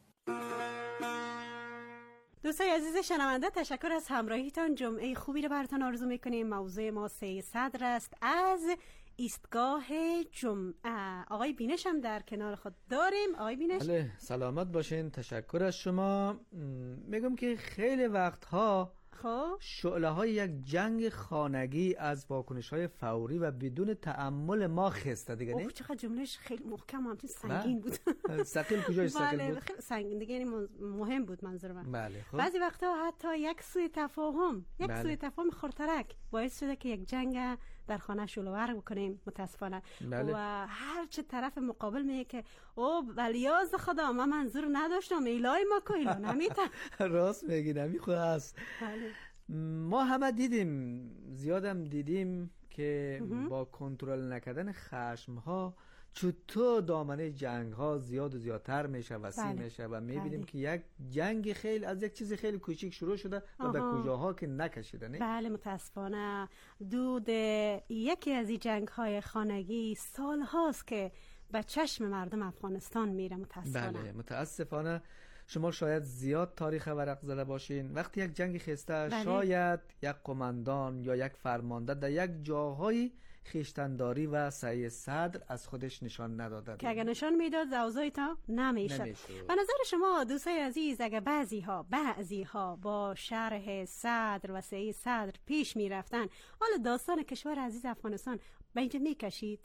دوستای عزیز شنونده، تشکر از همراهیتان. جمعه خوبی رو براتون آرزو میکنیم. موضوع ما سه صدر است از ایستگاه جمعه. آقای بینش هم در کنار خود داریم. آقای بینش، بله، سلامت باشین. تشکر از شما. میگم که خیلی وقتها خب شعله های یک جنگ خانگی از واکنش های فوری و بدون تأمل ما خسته دیگه. نه چقدر جملهش خیلی محکم، همچنین سنگین بود. ثقیل کجای ثقیل بله، بود؟ خیلی سنگین دیگه، یعنی مهم بود منظور من. بله. خب بعضی وقتا حتی یک سوء تفاهم یک بله. سوء تفاهم خردترک باعث شده که یک جنگ در خانه شلوغ بکنیم متاسفانه. بله. و هر چه طرف مقابل میگه که او ولیاز خدا من منظور نداشتم، ایلای ما که ایلا نمیتن. راست میگی، نمیخواه هست. بله. ما همه دیدیم، زیادم دیدیم که با کنترل نکردن خشم ها چطور دامنه جنگ ها زیاد و زیادتر میشه، وسیع بله. میشه و میبینیم بله. که یک جنگ خیلی از یک چیز خیلی کوچیک شروع شده و به کجاها که نکشیده. نه؟ بله متاسفانه دود یکی از این جنگ های خانگی سال هاست که به چشم مردم افغانستان میره متاسفانه. بله متاسفانه. شما شاید زیاد تاریخ ورق زده باشین. وقتی یک جنگ خسته بله. شاید یک قماندان یا یک فرمانده در یک جاهای خیشتنداری و سعی صدر از خودش نشان نداده که اگر نشان میداد زوزای تا نمیشد. به نظر شما دوستای عزیز، اگر بعضی ها بعضی ها با شرح صدر و سعی صدر پیش میرفتن، حالا داستان کشور عزیز افغانستان به اینجا میکشید؟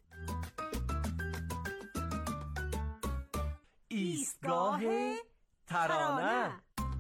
ایستگاه ترانه.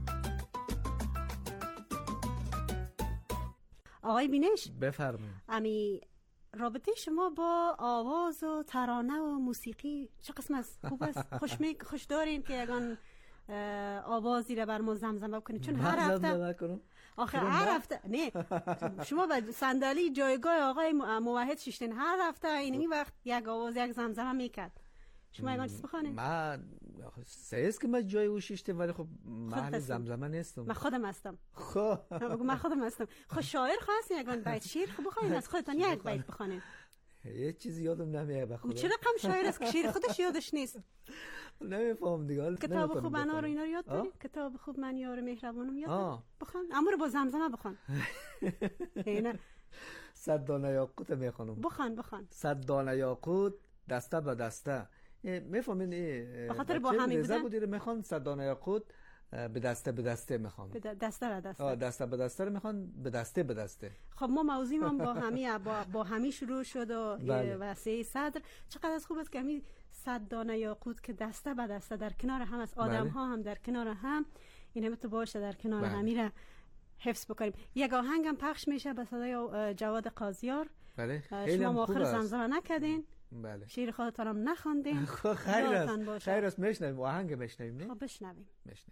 آقای بینش بفرمایید. امی رابطه شما با آواز و ترانه و موسیقی چه قسم است؟ خوب است؟ خوش می خوش دارین که یگان آوازی را بر ما زمزمه بکنید؟ چون هر هفته آخه هر هفته نه شما به صندلی جایگاه آقای موحد شیشتین، هر هفته اینمی وقت یک آواز یک زمزمه میکرد. شما یگان چیز بخوانید؟ من سیست که من جای او شیشته، ولی خب محل زمزمه نیستم. من خودم هستم. خب بگو من خودم هستم. خب شاعر خواست یگان بیت شعر خب بخواید از خودتان یک بیت بخوانید. یه چیزی یادم نمیاد به خدا. چه رقم شاعر است که شعر خودش یادش نیست؟ نمیفهم دیگه. کتاب خوب انا رو اینا رو یاد داری؟ کتاب خوب من یار مهربانم یاد داری؟ بخوان. اما رو با زمزمه بخوان. نه صد دانه یاقوت میخوانم. بخوان بخوان. صد دانه یاقوت دسته به دسته. میفهمین ای به خاطر با همی بودن بودی رو میخوان صد دانه یاقوت به دسته به دسته میخوان. به دسته به دسته. آه دسته به دسته رو میخوان به دسته به دسته. خب ما موضوع ما با همی با, با همی شروع شد و بله. وسیع صدر چقدر از خوب است که همی صد دانه یاقوت که دسته به دسته در کنار هم است، آدم ها هم در کنار هم، این همه تو باشه در کنار بله. همی را حفظ بکنیم. یک آهنگ هم پخش میشه به صدای جواد قاضیار. بله. شما مؤخر زمزمه نکردین. بله. شعر خودتان هم نخواندین. خیر است. خیر است میشنویم. آهنگ میشنویم نه؟ خب بشنویم. میشنویم.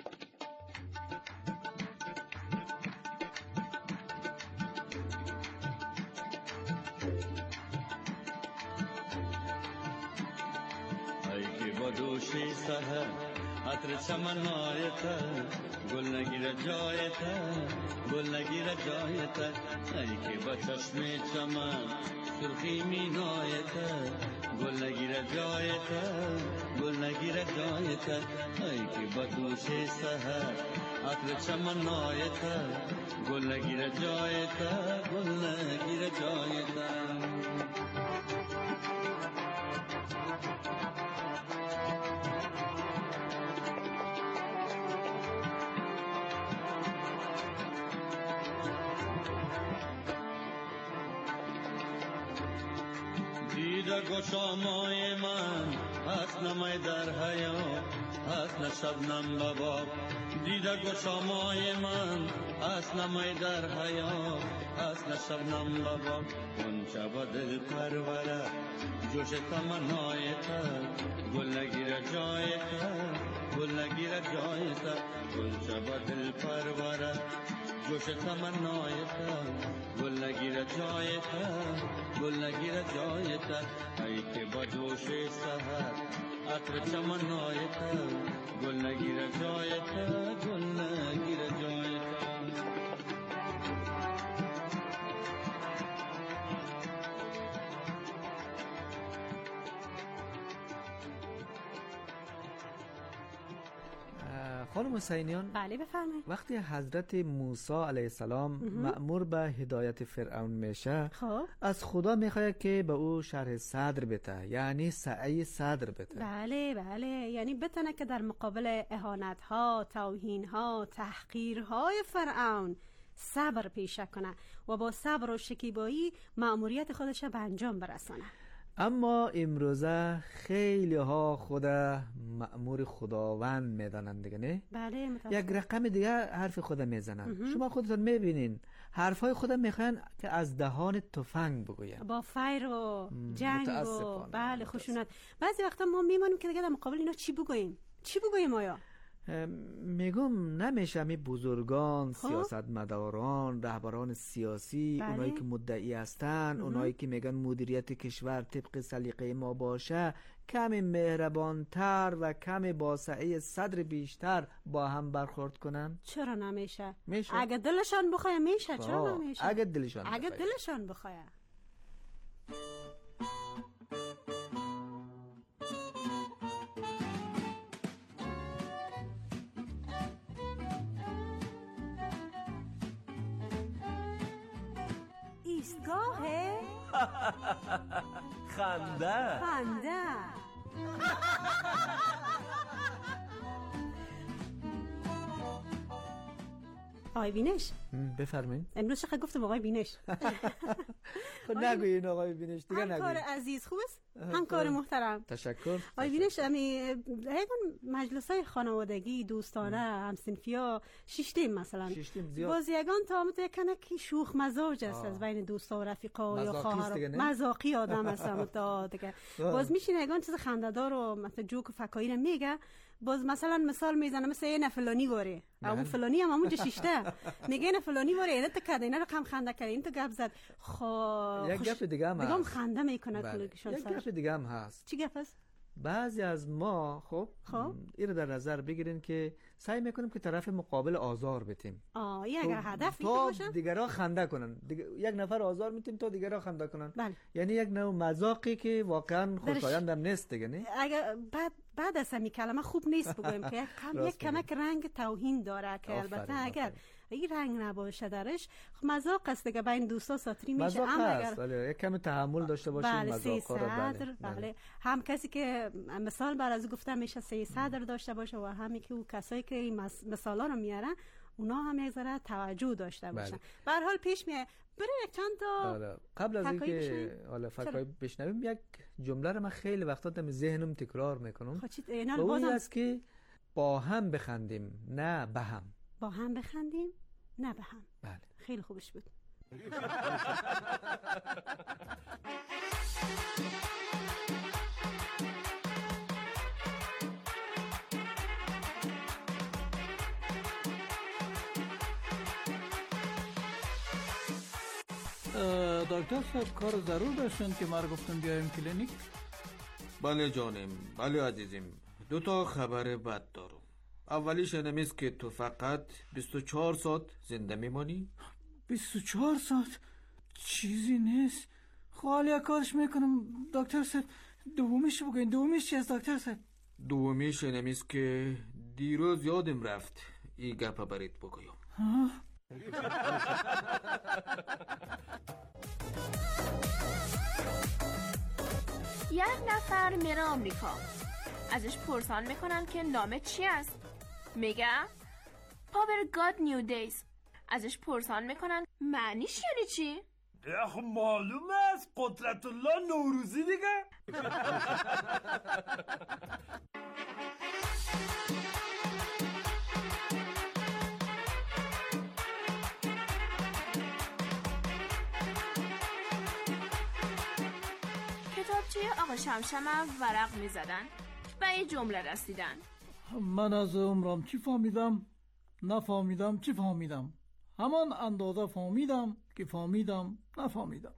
ای که با دوشی سحر عطر چمن آیتا گل نگیر جایتا گل نگیر جایتا ای که با چشم چمن سرخی می نایتا گل نگیر جایتا گل نگیر جایتا ای که با دوشی سحر عطر چمن آیتا گل نگیر جایتا گل نگیر جایتا دیده گشامای من هست نمای در حیات هست نشبنم بباب دیده گشامای من هست نمای در حیات هست نشبنم بباب اونچه با دل پروره جوش تمنای تر گل نگیره جای تر گل نگیره جای تر اونچه با دل پروره جوش تمنای تر گل نگیره جای تر گل نگیره جای تر ای که با جوش سحر عطر چمنای تر گل نگیره جای تر گل نگیره جای تر خانم حسینیان بله بفرمایید. وقتی حضرت موسی علیه السلام مأمور به هدایت فرعون میشه خب از خدا میخواد که به او شرح صدر بده، یعنی سعی صدر بده. بله بله، یعنی بتونه که در مقابل اهانت ها، توهین ها، تحقیر های فرعون صبر پیشه کنه و با صبر و شکیبایی مأموریت خودش به انجام برسونه. اما امروزه خیلی ها خود مأمور خداوند میدانند دیگه، نه؟ بله متاسفم. یک رقم دیگه حرف خود میزنن. شما خودتون میبینین حرف های خود میخوان که از دهان تفنگ بگوین، با فیر و جنگ و متاسفانه. بله خشونت. بعضی وقتا ما میمانیم که دیگه در مقابل اینا چی بگوییم چی بگوییم آیا میگم نمیشه می بزرگان، سیاستمداران، رهبران سیاسی، بله. اونایی که مدعی هستن، اونایی که میگن مدیریت کشور طبق سلیقه ما باشه، کمی مهربانتر و کمی با سعی صدر بیشتر با هم برخورد کنن. چرا نمیشه؟ میشه. اگه دلشان بخواه میشه. چرا نمیشه؟ اگه دلشان اگه بخواه. دلشان بخواه. ایستگاه خنده خنده. آقای بینش بفرمایید. امروز چقدر گفتم آقای بینش. خب نگوین آقای بینش دیگه، نگوین. همکار عزیز خوب است؟ همکار محترم. تشکر. آقای بینش امی مجلس‌های خانوادگی، دوستانه، همسنفیا شیشتیم مثلا. شیشتیم زیاد. باز یگان تا مت یکنه که شوخ مزاج است از بین دوستا و رفیقا یا خواهر. مزاقی آدم هستم تا دیگه. باز میشینه یگان چیز خنده‌دار و مثلا جوک و فکایی میگه. باز مثلا مثال میزنه مثل این فلانی واره اون فلانی هم همونجا شیشته میگه این فلانی واره اینت کرده اینا رو کم خنده کرده این تو گپ زد. خب یک گپ دیگه هم هست. خنده میکنه کلگشون. یک گپ دیگه هم هست. چی گپ است؟ بعضی از ما خب خب این رو در نظر بگیرین که سعی میکنیم که طرف مقابل آزار بدیم. آه یه اگر هدف تا باشه دیگرها خنده کنن. دیگر... یک نفر آزار میتیم تا دیگرها خنده کنن. بله. یعنی یک نوع مذاقی که واقعا خوشایندم نیست دیگه، نه؟ اگر بعد بعد از همین کلمه خوب نیست بگویم که کم یک کمک رنگ توهین داره که البته اگر این رنگ نباشه درش مذاق است دیگه، بین دوستا ساتری میشه. اما اگر بله یک کم تحمل داشته باشیم مذاقا رو. بله بله هم کسی که مثال بر از گفتن میشه سه صدر داشته باشه و همین که او کسایی که این مثالا رو میارن اونا هم یک ذره توجه داشته باشن. به هر حال پیش میاد بریم یک چند تا آره. قبل از اینکه حالا فکرای بشنویم یک جمله رو من خیلی وقتا در ذهنم تکرار میکنم. خب اون است که با هم بخندیم نه به هم. با هم بخندیم نه به هم. بله خیلی خوبش بود. دکتر صاحب کار ضرور داشتن که ما گفتن بیایم کلینیک؟ بله جانم، بله عزیزم. دو تا خبر بد دارم. اولیش اینمیست که تو فقط بیست و چهار ساعت زنده میمانی. بیست و چهار ساعت؟ چیزی نیست. خالی کارش میکنم دکتر صاحب. دومیش بگوین. دومیش چی است دکتر صاحب؟ دومیش اینمیست که دیروز یادم رفت این گپا برات بگویم. ها؟ یک نفر میره آمریکا، ازش پرسان میکنن که نامه چی است؟ میگه پاور گاد نیو دیز. ازش پرسان میکنن معنیش یعنی چی؟ خب معلوم است قدرت الله نوروزی دیگه. کتابچه آقا شمشم ورق می زدن و یه جمله رسیدن. من از عمرم چی فهمیدم؟ نفهمیدم چی فهمیدم. همان اندازه فهمیدم که فهمیدم نفهمیدم.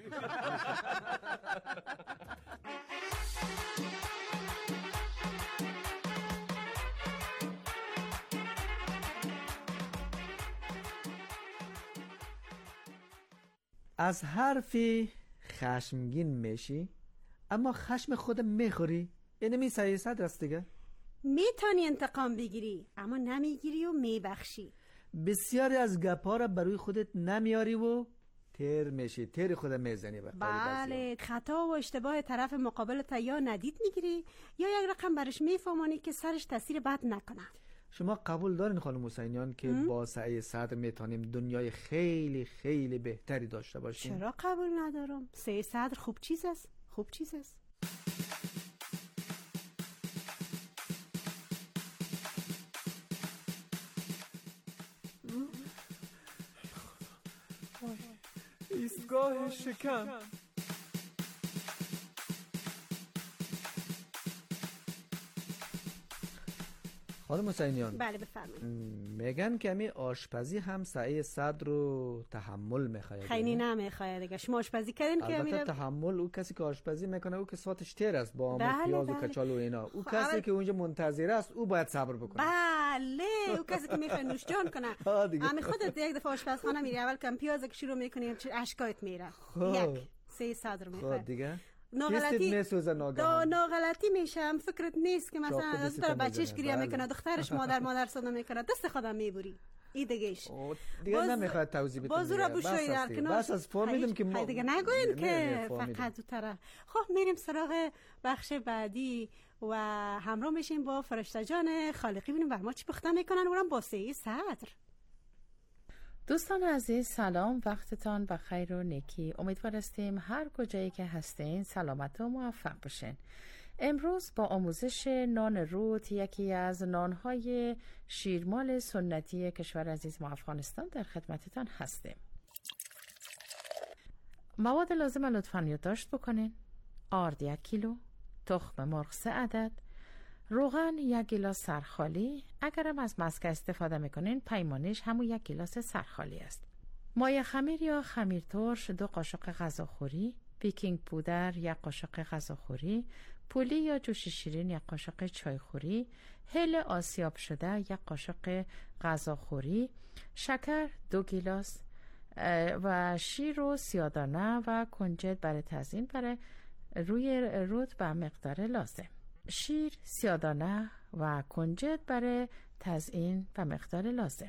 از حرفی خشمگین میشی اما خشم خود میخوری، یعنی می سعی صد است دیگه. میتونی انتقام بگیری اما نمیگیری و میبخشی. بسیاری از گپا را بروی خودت نمیاری و تیر میشی، تیر خودت میزنی. بله، خطا و اشتباه طرف مقابل تا یا ندید میگیری یا یک رقم برش میفهمانی که سرش تاثیر بد نکنه. شما قبول دارین خانم حسینیان که ام؟ با سعی صدر میتونیم دنیای خیلی خیلی بهتری داشته باشیم؟ چرا قبول ندارم؟ سعی صدر خوب چیز است، خوب چیز است. ایستگاه شکم. خانم حسینیان، بله بفرمایید. میگن که می آشپزی هم سعی صدر رو تحمل میخواد. خیلی نمیخواد دیگه. شما آشپزی کردین که البته تحمل او کسی که آشپزی میکنه او که ساتش تیر است با بله پیاز بله. و کچالو اینا. او خب کسی اول... که اونجا منتظر است او باید صبر بکنه. بله، او کسی که میخواد نوش جان کنه. همین خودت یک دفعه آشپزخانه میری، اول کم پیاز که شروع میکنی اشکایت میره. یک سعی صدر میخواد. خب دیگه ناغلطی ناغلطی میشم. فکرت نیست که مثلا از دختر بچهش گریه میکنه، دخترش مادر مادر صدا میکنه، دست خودم میبری. این دیگهش دیگه نمیخواد توضیح بدم. بازو را بشوی در کنار. بس از فهمیدم که ما دیگه نگوین که فقط دو طرف. خب میریم سراغ بخش بعدی و همراه میشیم با فرشته جان خالقی، ببینیم بر ما چی پخته میکنن. اونم با سعی صدر. دوستان عزیز سلام، وقتتان بخیر و نیکی. امیدوار هستیم هر کجایی که هستین سلامت و موفق باشین. امروز با آموزش نان رود، یکی از نانهای شیرمال سنتی کشور عزیز ما افغانستان، در خدمتتان هستیم. مواد لازم لطفاً یادداشت بکنین. آرد یک کیلو، تخم مرغ سه عدد، روغن یک گیلاس سرخالی. اگرم از مسکه استفاده میکنین پیمانش همون یک گیلاس سرخالی است. مایه خمیر یا خمیر ترش دو قاشق غذاخوری، بیکینگ پودر یک قاشق غذاخوری، پولی یا جوش شیرین یک قاشق چایخوری، هل آسیاب شده یک قاشق غذاخوری، شکر دو گیلاس و شیر و سیادانه و کنجد برای تزیین برای روی رود به مقدار لازم. شیر، سیادانه و کنجد برای تزیین و مقدار لازم.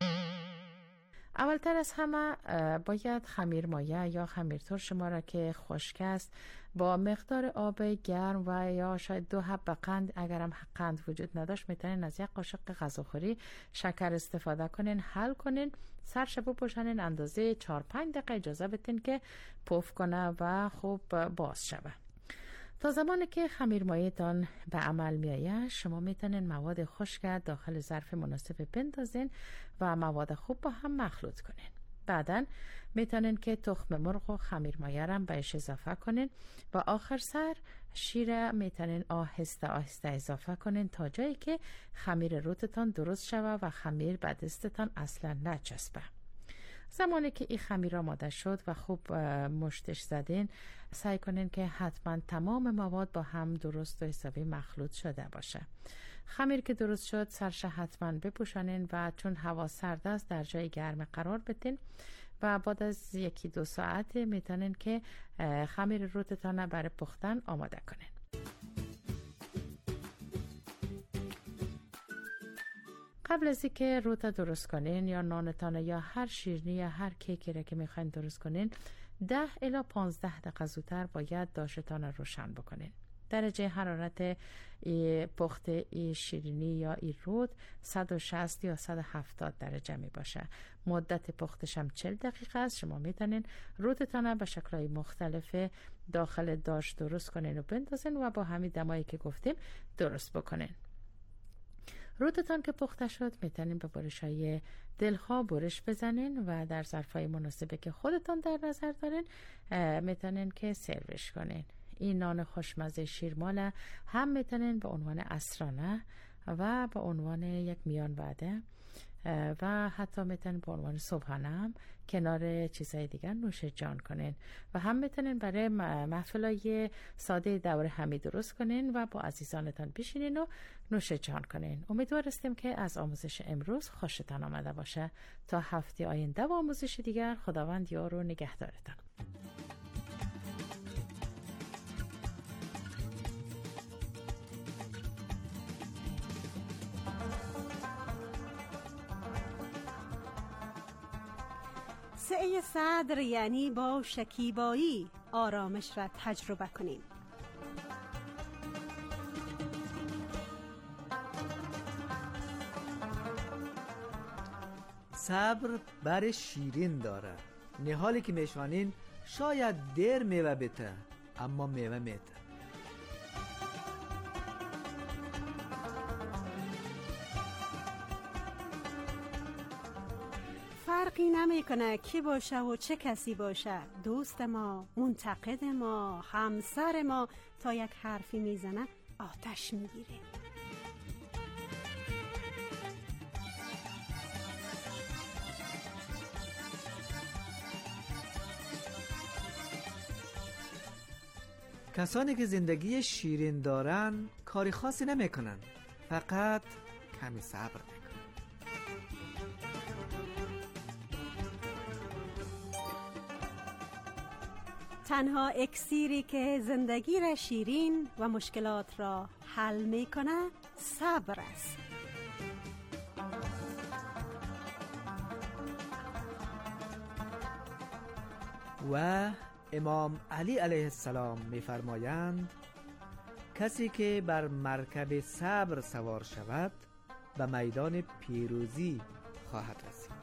اولتر از همه باید خمیر مایه یا خمیر ترش ما را که خشک است با مقدار آب گرم و یا شاید دو حب قند، اگرم قند وجود نداشت میتونین از یک قاشق غذاخوری شکر استفاده کنین، حل کنین، سرش بپوشانین، اندازه چهار پنج دقیقه اجازه بدین که پف کنه و خوب باز شوه. تا زمانی که خمیر مایه تان به عمل میآید شما میتونین مواد خشک داخل ظرف مناسب بندازین و مواد خوب با هم مخلوط کنین. بعداً میتونین که تخم مرغ و خمیر مایه را بهش اضافه کنین و آخر سر شیر میتونین آهسته آهسته اضافه کنین تا جایی که خمیر روتتان درست شوه و خمیر به دستتان اصلا نچسبه. زمانی که این خمیر آماده شد و خوب مشتش زدین، سعی کنین که حتما تمام مواد با هم درست و حسابی مخلوط شده باشه. خمیر که درست شد سرش حتما بپوشانین و چون هوا سرد است در جای گرم قرار بدین و بعد از یکی دو ساعت میتونین که خمیر روتتان برای پختن آماده کنین. قبل از اینکه روتا درست کنین یا نانتان یا هر شیرینی یا هر کیکی را که میخواین درست کنین، ده الی پانزده دقیقه زودتر باید داشتان روشن بکنین. درجه حرارت ای پخت ای شیرینی یا ای رود صد و شصت یا صد و هفتاد درجه می باشه. مدت پختش هم چهل دقیقه است. شما میتونین رودتان به شکل‌های مختلف داخل داش درست کنین و بندازین و با همین دمایی که گفتیم درست بکنین. رودتان که پخته شد میتونین به برش‌های دلخواه برش بزنین و در ظرف‌های مناسبی که خودتان در نظر دارین میتونین که سروش کنین. این نان خوشمزه شیرمال هم میتونین به عنوان عصرانه و به عنوان یک میان وعده و حتی میتونین به عنوان صبحانه هم کنار چیزهای دیگر نوش جان کنین و هم میتونین برای محفلای ساده دور همی درست کنین و با عزیزانتان بشینین و نوش جان کنین. امیدوارستیم که از آموزش امروز خوشتان آمده باشه. تا هفته آینده و آموزش دیگر، خداوند یار و نگهدارتان. سعی صدر یعنی با شکیبایی آرامش را تجربه کنیم. صبر بر شیرین داره. نهالی که میشوانین شاید دیر میوه بته، اما میوه میته. فرقی نمیکنه کی باشه و چه کسی باشه، دوست ما، منتقد ما، همسر ما، تا یک حرفی میزنه آتش میگیره. کسانی که زندگی شیرین دارن کاری خاصی نمیکنن، فقط کمی صبر میکنن. تنها اکسیری که زندگی را شیرین و مشکلات را حل میکنه صبر است. و امام علی علیه السلام می‌فرمایند کسی که بر مرکب صبر سوار شود به میدان پیروزی خواهد رسید.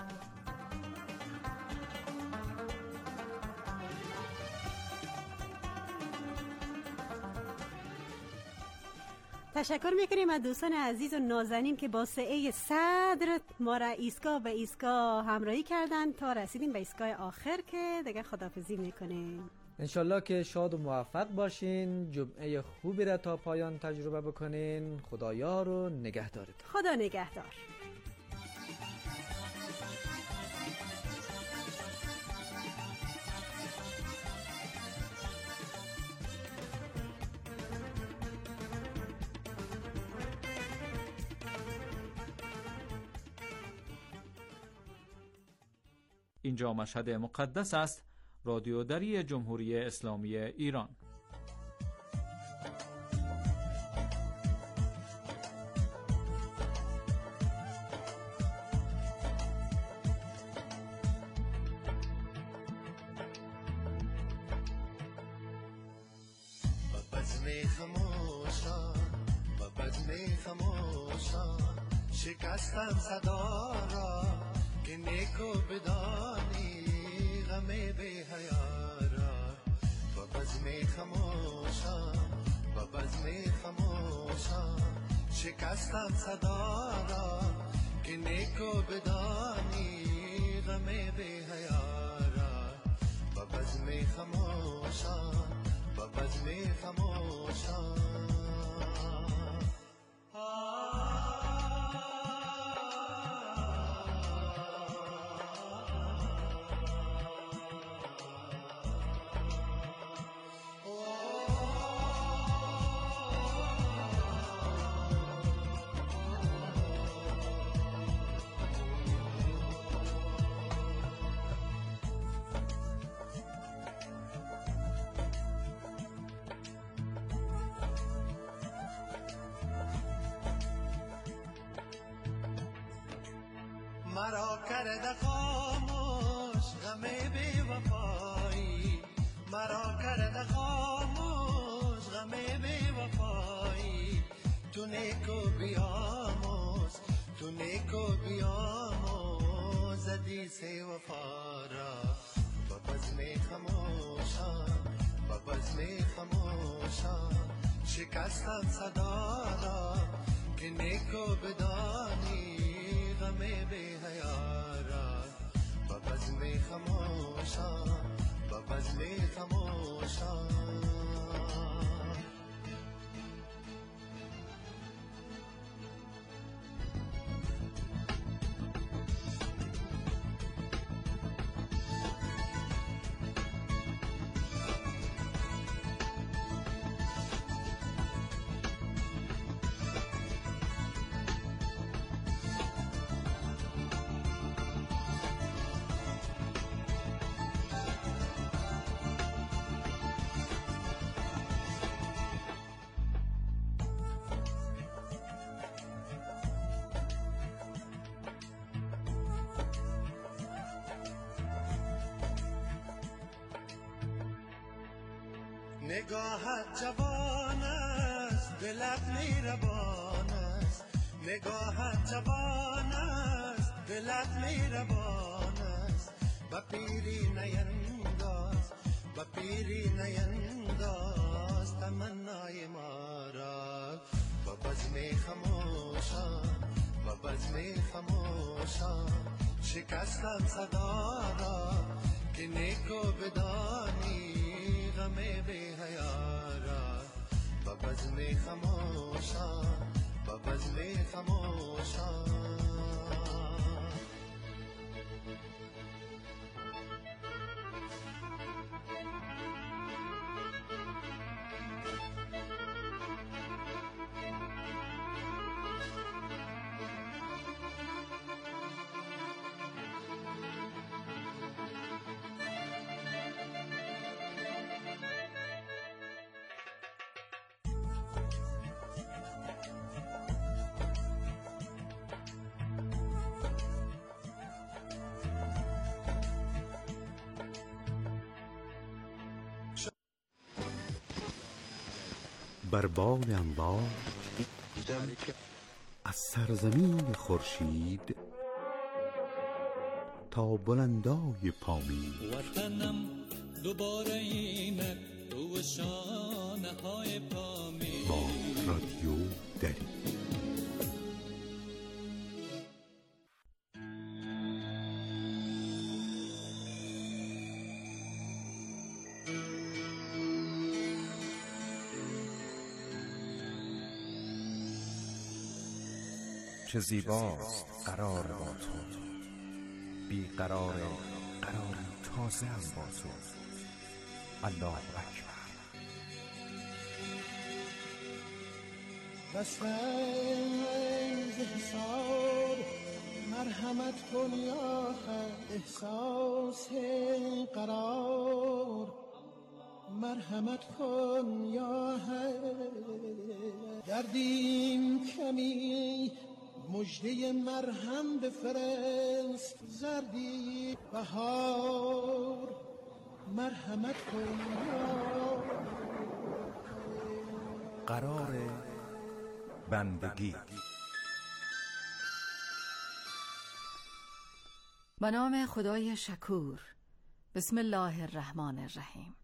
تشکر میکنیم از دوستان عزیز و نازنین که با سعی صدر ما را ایستگاه به ایستگاه همراهی کردن تا رسیدیم به ایستگاه آخر که دیگه خداحافظی میکنیم. انشالله که شاد و موفق باشین، جمعه خوبی را تا پایان تجربه بکنین. خدایا رو نگهدارید. خدا نگهدار. اینجا مشهد مقدس است، رادیو دری جمهوری اسلامی ایران. شکستم صدا را که نیکو بدانی غم بی حیا را، با بزم خموشم با بزم خموشم شکستم صدا را که نیکو بدانی غم بی حیا را، با بزم خموشم با بزم خموشم. مرا کرده خاموش غم بی وفایی، مرا کرده خاموش غم غم بی وفایی تو نیکو بیاموز تو نیکو بیاموز حدیث وفا را با بزم خموشان با بزم خموشان شکستم صدا را که نیکو بدانی غم بی حیا را با بزم خموشان با بزم خموشان. نگاهت جوان است دلت میربان است نگاهت جوان است دلت میربان است با پیری نینداز با پیری نینداز تمنای ما را با بزم خموشان با بزم خموشان شکستم صدا را که نیکو بدانی غم بی حیا را با بزم خموشان با بزم خموشان. بر بال انبار از سرزمین خورشید تا بلندای پامین وطنم دوباره اینک تو شانه های پامین با رادیو دری. چه زیباست قرار با تو بی قرار قراری تازه هم با تو. الله اکبر. بسیز حساب مرحمت کن یا خیر احساس قرار مرحمت کن یا خیر دردیم کمی مجده مرهم بفرست زردی بهار مرحمت کن یا قرار بندگی. به نام خدای شکور. بسم الله الرحمن الرحیم.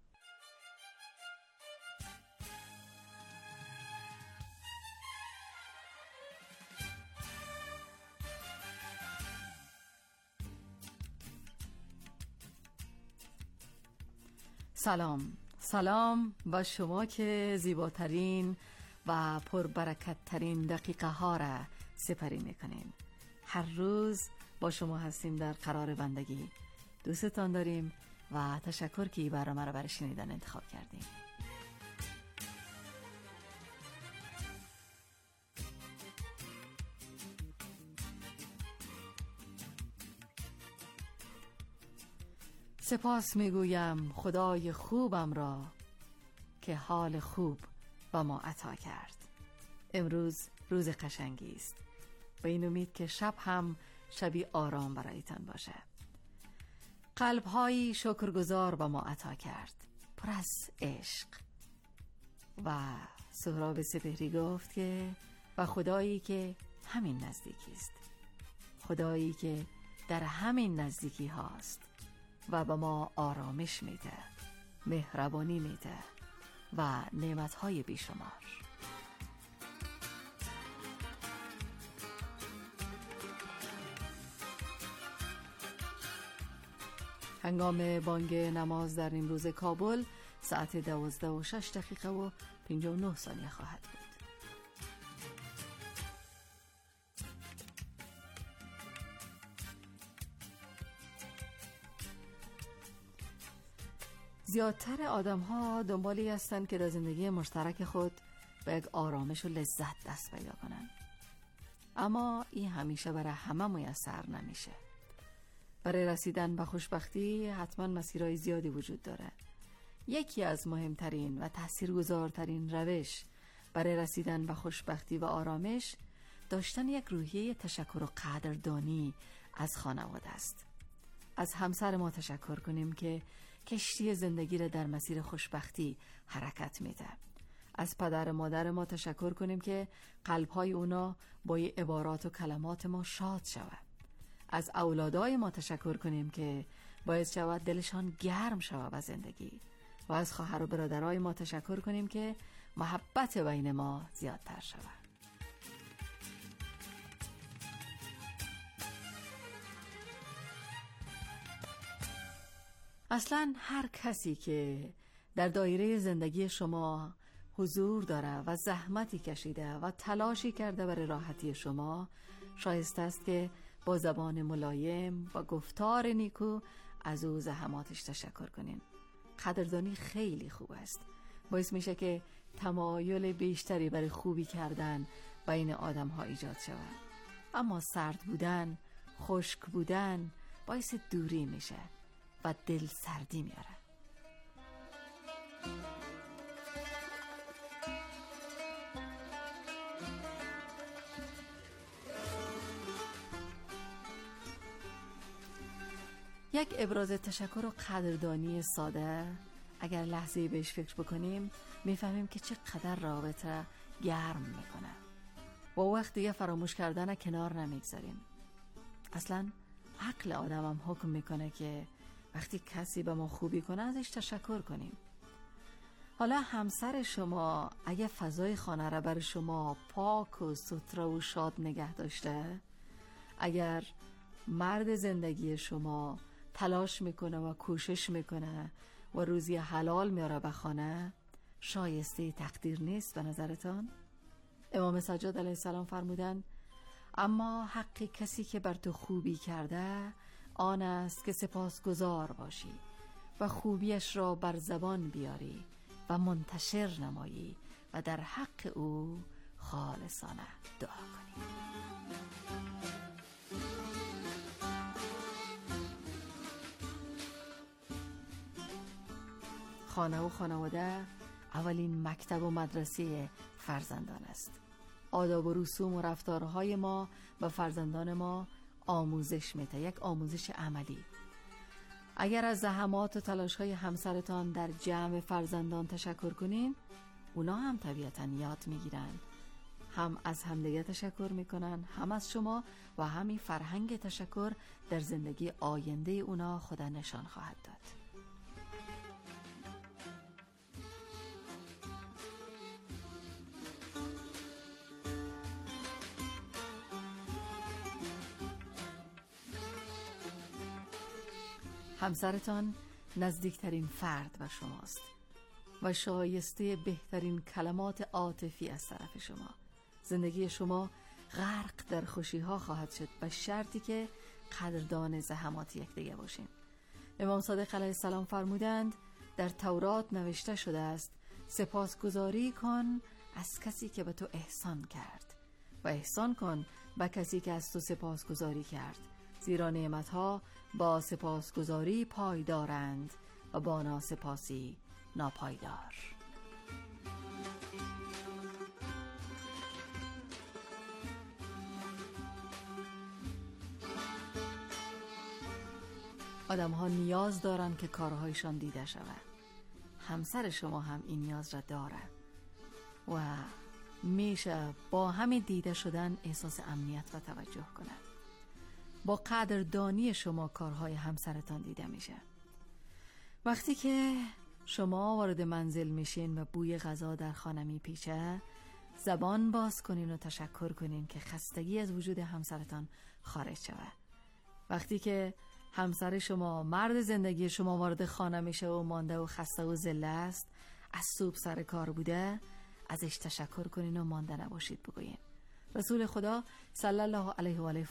سلام سلام با شما که زیباترین و پربرکتترین دقیقه ها را سپری میکنین. هر روز با شما هستیم در قرار بندگی. دوستتان داریم و تشکر که این برنامه را برای شنیدن انتخاب کردیم. سپاس میگویم خدای خوبم را که حال خوب با ما عطا کرد. امروز روز قشنگی است. به این امید که شب هم شبی آرام برایتان باشه. قلب‌هایی شکرگزار با ما عطا کرد، پر از عشق. و سهراب سپهری گفت که و خدایی که همین نزدیکی است، خدایی که در همین نزدیکی هاست و به ما آرامش میده، مهربانی میده و نعمتهای بیشمار. هنگام بانگ نماز در این روز کابل ساعت دوازده و شش دقیقه و پنجاه و نه ثانیه خواهد بود. زیادتر آدم ها دنبالی هستند که در زندگی مشترک خود به یک آرامش و لذت دست پیدا کنند، اما این همیشه برای همه میسر نمیشه. برای رسیدن به خوشبختی حتما مسیرهای زیادی وجود داره. یکی از مهمترین و تاثیرگذارترین روش برای رسیدن به خوشبختی و آرامش داشتن یک روحیه تشکر و قدردانی از خانواده است. از همسر ما تشکر کنیم که کشتی زندگی را در مسیر خوشبختی حرکت میده. از پدر مادر ما تشکر کنیم که قلب‌های اونا با عبارات و کلمات ما شاد شود. از اولادای ما تشکر کنیم که باعث شود دلشان گرم شود به زندگی. و از خواهر و برادرای ما تشکر کنیم که محبت بین ما زیادتر شود. اصلا هر کسی که در دایره زندگی شما حضور داره و زحمتی کشیده و تلاشی کرده برای راحتی شما، شایسته است که با زبان ملایم و گفتار نیکو از او زحماتش تشکر کنین. قدردانی خیلی خوب است، باعث میشه که تمایل بیشتری برای خوبی کردن بین آدم ها ایجاد شود. اما سرد بودن، خشک بودن باعث دوری میشه و دل سردی میاره. یک ابراز تشکر و قدردانی ساده اگر لحظه‌ای بهش فکر بکنیم میفهمیم که چقدر رابطه گرم میکنه. با وقت دیگه فراموش کردن کنار نمیگذاریم. اصلا عقل آدم هم حکم میکنه که وقتی کسی به ما خوبی کنه ازش تشکر کنیم. حالا همسر شما اگه فضای خانه را برای شما پاک و ستره و شاد نگه داشته، اگر مرد زندگی شما تلاش میکنه و کوشش میکنه و روزی حلال میاره به خانه، شایسته تقدیر نیست به نظرتان؟ امام سجاد علیه السلام فرمودن اما حق کسی که بر تو خوبی کرده آن است که سپاسگزار باشی و خوبیش را بر زبان بیاری و منتشر نمایی و در حق او خالصانه دعا کنی. خانه و خانواده اولین مکتب و مدرسه فرزندان است. آداب و رسوم و رفتارهای ما به فرزندان ما آموزش میده، یک آموزش عملی. اگر از زحمات و تلاش‌های همسرتان در جمع فرزندان تشکر کنین، اونا هم طبیعتاً یاد میگیرن، هم از همدیگه تشکر میکنن، هم از شما، و همین فرهنگ تشکر در زندگی آینده اونا خدا نشان خواهد داد. همسرتان نزدیکترین فرد و شماست و شایسته بهترین کلمات عاطفی از طرف شما. زندگی شما غرق در خوشی ها خواهد شد به شرطی که قدردان زحمات یکدیگر باشین. امام صادق علیه السلام فرمودند در تورات نوشته شده است سپاسگزاری کن از کسی که به تو احسان کرد و احسان کن به کسی که از تو سپاسگزاری کرد، زیرا نعمتها با سپاسگزاری پایدارند و با ناسپاسی ناپایدار. آدم ها نیاز دارن که کارهایشان دیده شود. همسر شما هم این نیاز را داره. و میشه با همین دیده شدن احساس امنیت و توجه کنند. با قدردانی شما کارهای همسرتان دیده میشه. وقتی که شما وارد منزل میشین و بوی غذا در خانه میپیچه، زبان باز کنین و تشکر کنین که خستگی از وجود همسرتان خارج شود. وقتی که همسر شما، مرد زندگی شما، وارد خانه میشه و مانده و خسته و ذله است، از صبح سر کار بوده، ازش تشکر کنین و مانده نباشید بگوین. رسول خدا صلی الله علیه و آله